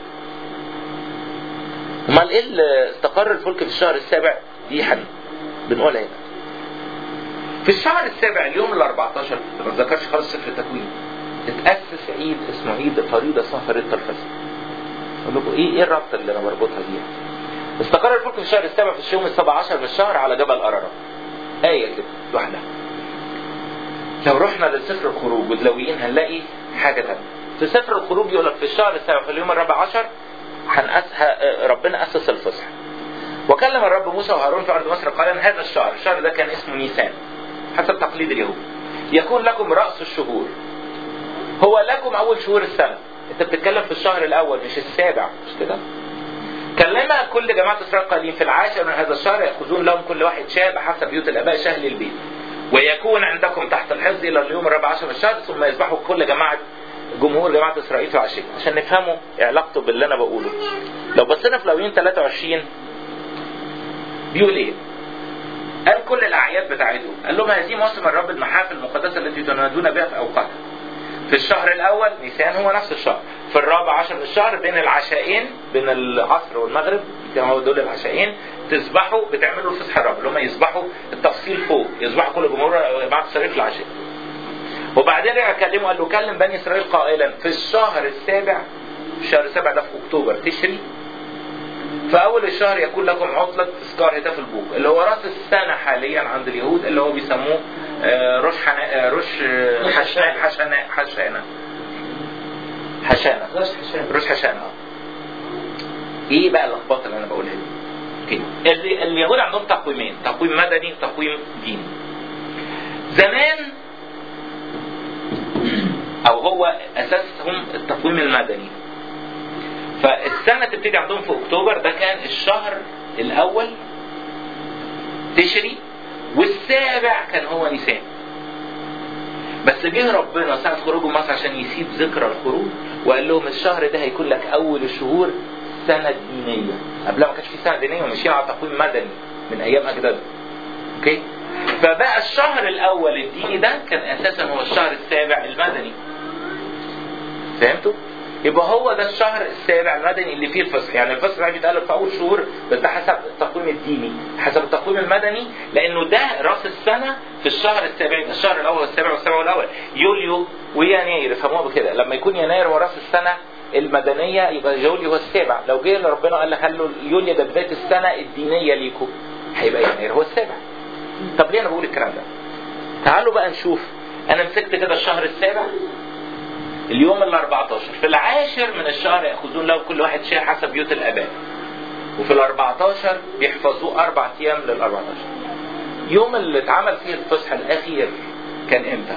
امال إيه اللي استقر الفلك في الشهر السابع؟ دي حاجة بنقولها هنا. في الشهر السابع اليوم الأربعتاشر ما ذكرش خالص سفر التكوين، اتأسس عيد اسمه عيد فريضة اسمها فريضة الفصح. أقول لكم إيه إيه الرابطة اللي أنا بربطها بيها؟ استقر الفلك في الشهر السابع في اليوم السابع عشر من الشهر على جبل أرارات. آية كده لوحدها. لو رحنا لسفر الخروج واللاويين هنلاقي حاجة تانية. في سفر الخروج يقول لك في الشهر السابع في اليوم الرابع عشر هنأسها ربنا أسس الفصح. وكلم الرب موسى وهارون في أرض مصر قائلا هذا الشهر، الشهر ده كان اسمه نيسان حسب تقليد اليهود، يكون لكم رأس الشهور، هو لكم أول شهور السنة. أنت بتتكلم في الشهر الأول مش السابع، مش كده؟ كلم كل جماعة إسرائيل قائلين في العاشر من هذا الشهر يأخذون لهم كل واحد شاة بحسب بيوت الآباء شاه للبيت، ويكون عندكم تحت الحفظ إلى اليوم الرابع عشر من الشهر، ثم يذبحوا كل جماعة جمهور جماعة إسرائيل في العشية. عشان نفهموا علاقته باللي أنا بقوله. لو بصينا في لاويين ثلاثة وعشرين بيقول ايه؟ قال كل الاعياد بتاعته، قال لهم هذه موسم الرب المحافل المقدسه التي تنادون بها في اوقاتها. في الشهر الاول نيسان هو نفس الشهر، في الرابع عشر من الشهر بين العشاءين، بين العصر والمغرب كانوا دول العشاءين، تسبحوا بتعملوا الفصح الرب اللي هم يسبحوا التفصيل فوق، يسبحوا كل جمهور بعد الصلاه في العشاء. وبعدين رجع كلمه قال له كلم بني اسرائيل قائلا في الشهر السابع، الشهر السابع ده في اكتوبر تشري، في اول الشهر يكون لكم عطله تذكار هتاف البوق اللي هو راس السنه حاليا عند اليهود، اللي هو بيسموه روش حنا... روش حشانه حشانه حشانه حشانه روش حشانه. ايه بقى اللخبطه اللي انا بقولها دي؟ اوكي، اليهود عندهم تقويمين، تقويم مدني وتقويم ديني. زمان او هو اساسهم التقويم المدني، فالسنة تبتدي عندهم في اكتوبر، ده كان الشهر الاول تشري، والسابع كان هو نيسان. بس جه ربنا ساعة خروجهم مصر عشان يسيب ذكرى الخروج وقال لهم الشهر ده هيكون لك اول الشهور سنة دينية. قبلها ما كانش في سنة دينية وماشيين على تقويم مدني من ايام اجدادهم. اوكي؟ فبقى الشهر الاول الديني ده كان اساسا هو الشهر السابع المدني. فهمتوا؟ يبقى هو ده الشهر السابع المدني اللي فيه الفصح، يعني الفصح ده بيتقال في اول شهور بس ده حسب التقويم الديني، حسب التقويم المدني، لانه ده راس السنه في الشهر السابع، الشهر الاول والسابع والسابع والاول، يوليو ويناير، فهموها بكده، لما يكون يناير هو راس السنه المدنيه يبقى يوليو هو السابع. لو جه ربنا قال لك له يوليو ده بدايه السنه الدينيه ليكم، هيبقى يناير هو السابع. طب ليه انا بقول الكلام ده؟ تعالوا بقى نشوف. انا مسكت كده الشهر السابع اليوم ال أربعتاشر، في العاشر من الشهر يأخذون له كل واحد شيء حسب بيوت الآباء، وفي ال أربعتاشر بيحفظوه أربع أيام لل أربعتاشر. يوم اللي اتعمل فيه الفصح الأخير كان إمتى؟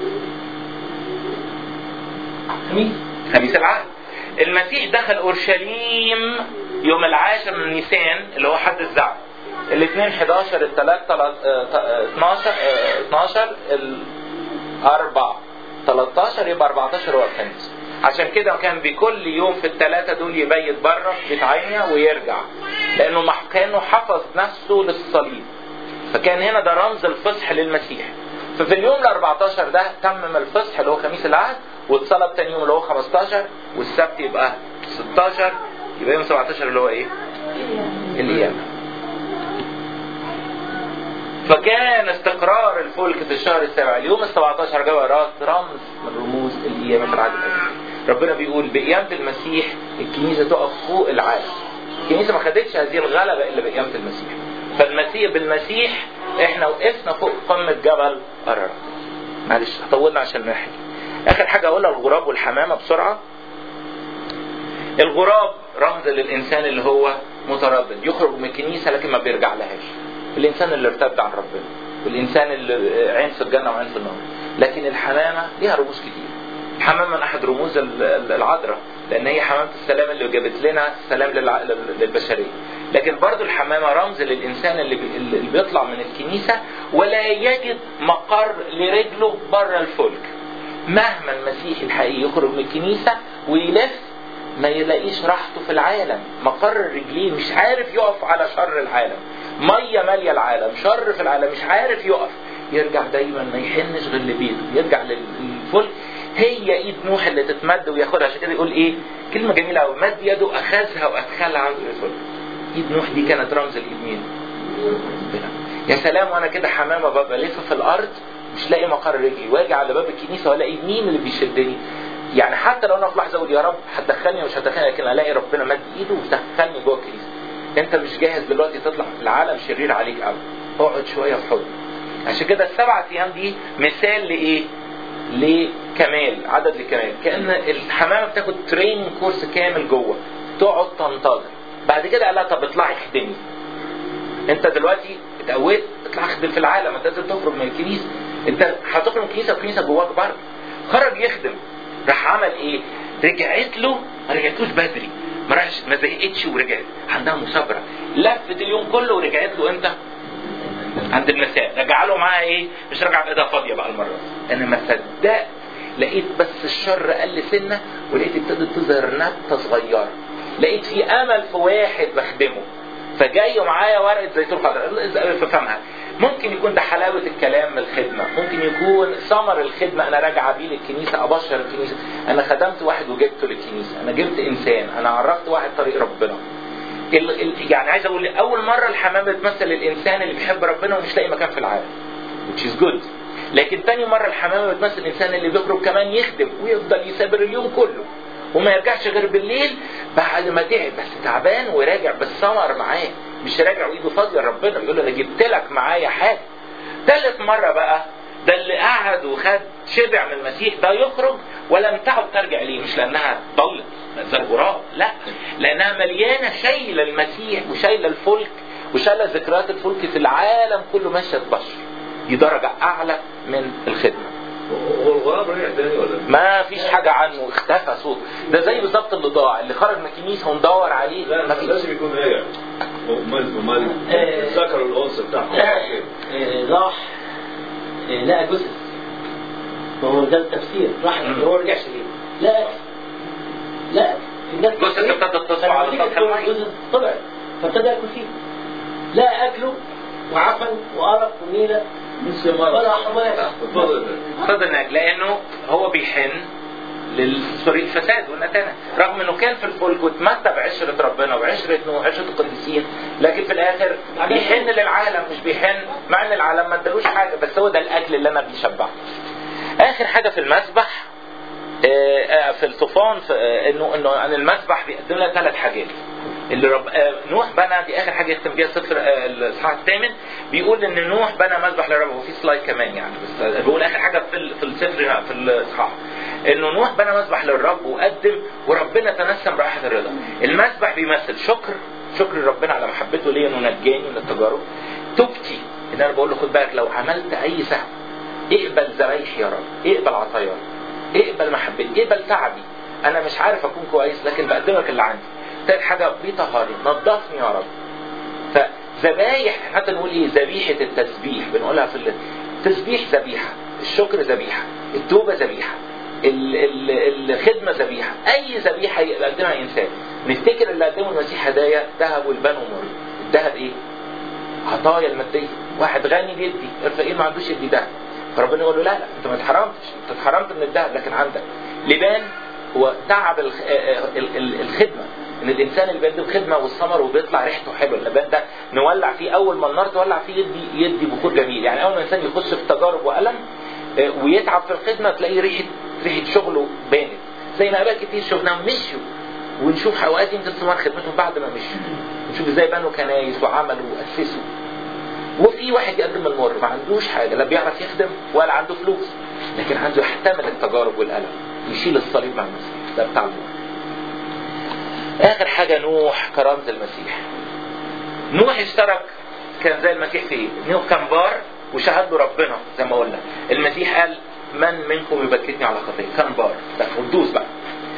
خميس خميس العهد. المسيح دخل أورشليم يوم العاشر من نيسان اللي هو حد الزعف، الاثنين حداشر، الثلاث اتناشر اتناشر، الأربع تلتاشر، يبقى أربعتاشر هو الخميس. عشان كده كان بكل يوم في الثلاثة دول يبيت بره بيتعينيا ويرجع، لأنه كانه حفظ نفسه للصليب، فكان هنا ده رمز الفصح للمسيح. ففي اليوم ال أربعتاشر ده تمم الفصح اللي هو خميس العهد، واتصلب تاني يوم اللي هو خمستاشر، والسبت يبقى ستاشر، يبقى يوم سبعتاشر اللي هو ايه؟ القيامة. فكان استقرار الفلك في الشهر السابع اليوم السبعتاشر جوه راس رمز من رموز القيامة في العهد القديم. ربنا بيقول بقيامة المسيح الكنيسة تقف فوق العالم. الكنيسة ما خدتش هذه الغلبة إلا بقيامة المسيح. فالمسيح بالمسيح احنا وقفنا فوق قمة جبل قرر. معلش طولنا عشان نحكي. آخر حاجة أقولها الغراب والحمامة بسرعة. الغراب رمز للإنسان اللي هو متردد، يخرج من الكنيسة لكن ما بيرجع لهاش. الإنسان اللي ارتد عن ربنا، والإنسان اللي عين في الجنة وعين في النار. لكن الحمامة ليها رموز كتير. الحمامة من أحد رموز العذراء، لأن هي حمامة السلام اللي جابت لنا السلام للبشرية. لكن برضو الحمامة رمز للإنسان اللي اللي بيطلع من الكنيسة ولا يجد مقر لرجله بره الفلك. مهما المسيح الحقيقي يخرج من الكنيسة ويلف ما يلاقيش راحته في العالم، مقر رجليه مش عارف يقف على شر العالم، مية مالية العالم، شر في العالم، مش عارف يقف، يرجع دايما ما يحنش غير لبيته، يرجع للفلك. هي ايد نوح اللي تتمد وياخدها، عشان كده يقول ايه كلمة جميلة قوي، مد يده اخذها وادخلها عنده الفلك. ايد نوح دي كانت رمز الايد مين؟ ربنا. يا سلام وانا كده حمامة ببقى لف في الارض مش لاقي مقر رجلي، واجي على باب الكنيسة والاقي مين اللي بيشدني. يعني حتى لو انا في لحظه اقول يا رب هتدخلني مش هتدخلني، لكن الاقي ربنا مد ايده ودخلني جوه الكنيسه. انت مش جاهز دلوقتي تطلع في العالم شرير عليك ابدا، اقعد شويه في حضن. عشان كده السبع ايام دي مثال لايه؟ لكمال، عدد لكمال. كان الحمامه بتاخد تريننج كورس كامل جوه، تقعد تنتظر. بعد كده قال لها طب اطلعي اخدمي. انت دلوقتي اتقويت، اطلع اخدم في العالم، انت لازم تخرج من الكنيسه. انت هتخرج من الكنيسه والكنيسه جواك برضه. خرج يخدم، راح عمل ايه؟ رجعت له، ما رجعتلوش بدري، ما راحش ما زهقتش ورجعت، عندها مثابره، لفت اليوم كله ورجعت له امتى؟ عند المساء. رجع له معاها ايه؟ مش رجع بايدها فاضيه بقى المره دي. انا ما صدقت، لقيت بس الشر قل سنه، ولقيت ابتدت تظهر نبته صغيره. لقيت في امل في واحد بخدمه، فجاي معايا ورقه زيتون خضراء. ففهمها ممكن يكون ده حلاوه الكلام من الخدمه، ممكن يكون ثمر الخدمه، انا راجعه بيه للكنيسه ابشر الكنيسه، انا خدمت واحد وجبته للكنيسه، انا جبت انسان، انا عرفت واحد طريق ربنا. ال ال يعني عايز اقول اول مره الحمامه بتمثل الانسان اللي بيحب ربنا ومش لاقي مكان في العالم which is good. لكن تاني مره الحمامه بتمثل الانسان اللي بيخرج كمان يخدم ويفضل يسابر اليوم كله وما يرجعش غير بالليل بعد ما تعب، بس تعبان وراجع بالثمر معاه، مش راجع وايده فاضيه لربنا، بيقول له انا جبت لك معايا حاجه. ثالث مره بقى ده اللي قعد وخد شبع من المسيح، ده يخرج ولم تعد ترجع ليه، مش لانها ضلت زي الغراب، لا، لانها مليانه شايله المسيح وشايله الفلك وشايله ذكريات الفلك في العالم كله ماشيه تبشر. دي درجه اعلى من الخدمه. هو الغراب رجع تاني ولا ما فيش حاجه عنه، اختفى صوت. ده زي بالظبط اللي ضاع، اللي خرج من الكنيسه وندور عليه. لا ما فيش. لازم يكون راجع. ومال ومال ذكر الانثى بتاعهم راح لقى جثث، ما هو ده التفسير، راح هو ما رجعش ليه؟ لا لا الناس جثث ابتدت تصبح على سطح الماء، جثث طلعت فابتدى ياكل فيه، لا اكله وعفن وقرف ونيله ولا حمايه. فضل لانه هو بيحن للسوري الفساد والنتانه، رغم انه كان في الفلك واتمتع بعشره ربنا وعشره نوح وعشره القديسين، لكن في الاخر بيحن للعالم، مش بيحن مع ان العالم ما ادالوش حاجه، بس هو ده الاكل اللي انا بيشبعه. اخر حاجه في المسبح في الطوفان، انه انه عن المسبح بيقدم لنا ثلاث حاجات. اللي رب نوح بنى، دي اخر حاجه يختم بيها سفر الاصحاح الثامن، بيقول ان نوح بنى مسبح للرب، وفي سلايد كمان يعني، بس بيقول اخر حاجه في في السفر في الاصحاح انه نوح بنى مسبح للرب وقدم، وربنا تنسم رائحه الرضا. المسبح بيمثل شكر، شكر ربنا على محبته ليا انه نجاني من التجارب. توبتي، ان انا بقول له خد بالك لو عملت اي سهو اقبل ذبايحي يا رب، اقبل عطاياي، اقبل محبتي، اقبل تعبي، انا مش عارف اكون كويس لكن بقدم لك اللي عندي. ثالث حاجه بطهاري، نظفني يا رب. فذبايح، حتى نقول ايه، ذبيحه التسبيح بنقولها في التسبيح، ذبيحه الشكر، ذبيحه التوبه، ذبيحه الخدمه، ذبيحه اي ذبيحه يقدمها انسان. نفتكر اللي قدمه المسيح هدايا ذهب والبن ومر. الذهب ايه؟ عطايا الماديه. واحد غني بيدي، الفقير ما عندوش يدي ذهب، فربنا يقول له لا لا انت ما اتحرمتش، انت اتحرمت من الذهب لكن عندك. لبان هو تعب الخدمه، ان الانسان اللي بيقدم خدمه والثمر وبيطلع ريحته حلوه. اللبان ده نولع فيه، اول ما النار تولع فيه يدي يدي بخور جميل. يعني اول ما الانسان يخش في تجارب والم ويتعب في الخدمه تلاقي ريحه ريحه شغله بانت. زي ما اباء كتير شفناهم مشوا، ونشوف اوقات يمكن ثمار خدمتهم بعد ما مشوا، نشوف ازاي بنوا كنايس وعملوا واسسوا. وفي واحد يقدم المر ما عندوش حاجه، لا بيعرف يخدم ولا عنده فلوس، لكن عنده يحتمل التجارب والالم، يشيل الصليب مع المسيح. ده بتاع النور. اخر حاجه نوح كرمز المسيح. نوح اشترك، كان زي المسيح في ايه؟ نوح كان بار وشهد له ربنا زي ما قلنا. المسيح قال من منكم يبكتني على خطيه، كان بار، ده قدوس بقى.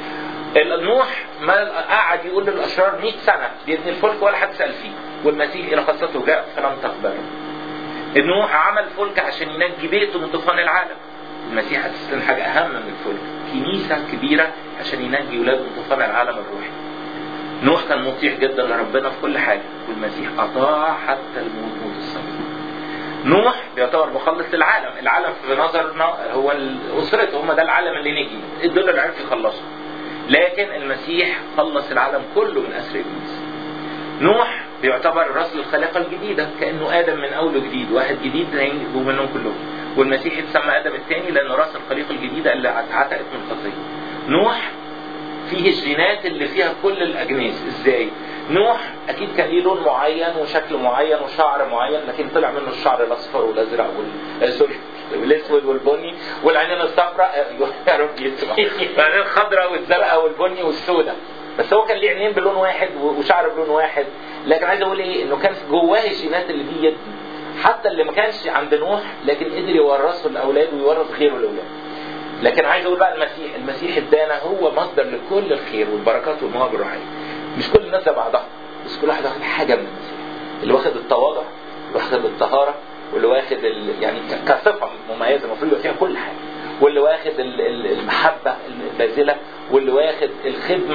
نوح ما قعد يقول للاشرار مئة سنه بيبني الفلك ولا حد سال فيه، والمسيح الى خاصته جاء فلم تقبله. نوح عمل فلك عشان ينجي بيته من طوفان العالم. المسيح اساسا حاجه اهم من الفلك، كنيسه كبيره عشان ينجي ولاده من طوفان العالم الروحي. نوح كان مطيع جدا لربنا في كل حاجه، والمسيح اطاع حتى الموت، موت الصليب. نوح بيعتبر مخلص للعالم، العالم في نظرنا هو اسرته، هم ده العالم اللي نجي، دول اللي عرف يخلصوا. لكن المسيح خلص العالم كله من اسر ابليس. نوح بيعتبر رسل الخليقه الجديده، كانه ادم من اول جديد، واحد جديد هينجوا منهم كلهم. والمسيح اتسمى ادم الثاني لانه راس الخليقه الجديده اللي اتعتقت من الخطيه. نوح فيه الجينات اللي فيها كل الاجناس. ازاي؟ نوح اكيد كان ليه لون معين وشكل معين وشعر معين، لكن طلع منه الشعر الاصفر والازرق وال سوري والاسود والبني والعينين الصفراء يا رب يسمع، العينين الخضراء والزرقاء والبني والسوداء. بس هو كان ليه عينين بلون واحد وشعر بلون واحد. لكن عايز اقول ايه، انه كان جواه الجينات اللي دي يدي، حتى اللي ما كانش عند نوح لكن قدر يورثه لاولاده ويورث غيره لاولاده. لكن عايز اقول بقى المسيح، المسيح ادانا هو مصدر لكل الخير والبركات والمواهب الروحيه. مش كل الناس زي بعضها، بس كل واحد واخد حاجه من المسيح. اللي واخد التواضع، واللي واخد الطهاره، واللي واخد ال... يعني كصفه مميزه المفروض يبقى فيها كل حاجه، واللي واخد المحبه الباذله، واللي واخد الخدمه،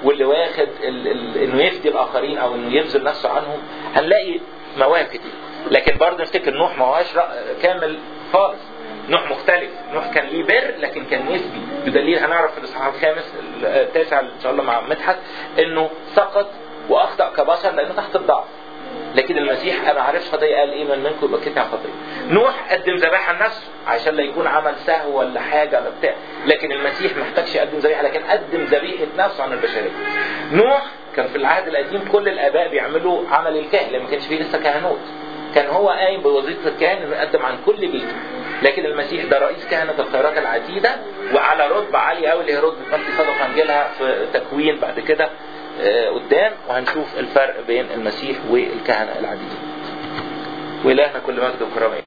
واللي واخد ال ال انه يفدي الاخرين او انه يبذل نفسه عنهم، هنلاقي مواهب كتير. لكن برضه نفتكر نوح ما هواش كامل خالص، نوح مختلف. نوح كان ليه بر لكن كان نسبي، بدليل هنعرف في الاصحاح الخامس التاسع ان شاء الله مع مدحت انه سقط واخطأ كبشر لانه تحت الضعف. لكن المسيح ما عرفش خطيه، قال ايه من منكم يبكتني على خطيه. نوح قدم ذبيحه لنفسه عشان لا يكون عمل سهو ولا حاجه ولا بتاع، لكن المسيح ما احتاجش يقدم ذبيحه، لكن قدم ذبيحه نفسه عن البشريه. نوح كان في العهد القديم كل الاباء بيعملوا عمل الكاهن لما كانش فيه لسه كهنوت، كان هو قايم بوظيفه الكاهن انه يقدم عن كل بيته. لكن المسيح ده رئيس كهنه الخيرات العتيده وعلى رتبه عاليه قوي اللي هي رتبه ملك صدق، هنجيلها في تكوين بعد كده قدام، وهنشوف الفرق بين المسيح والكهنة العاديين. وإلهنا كل مجد وكرامة.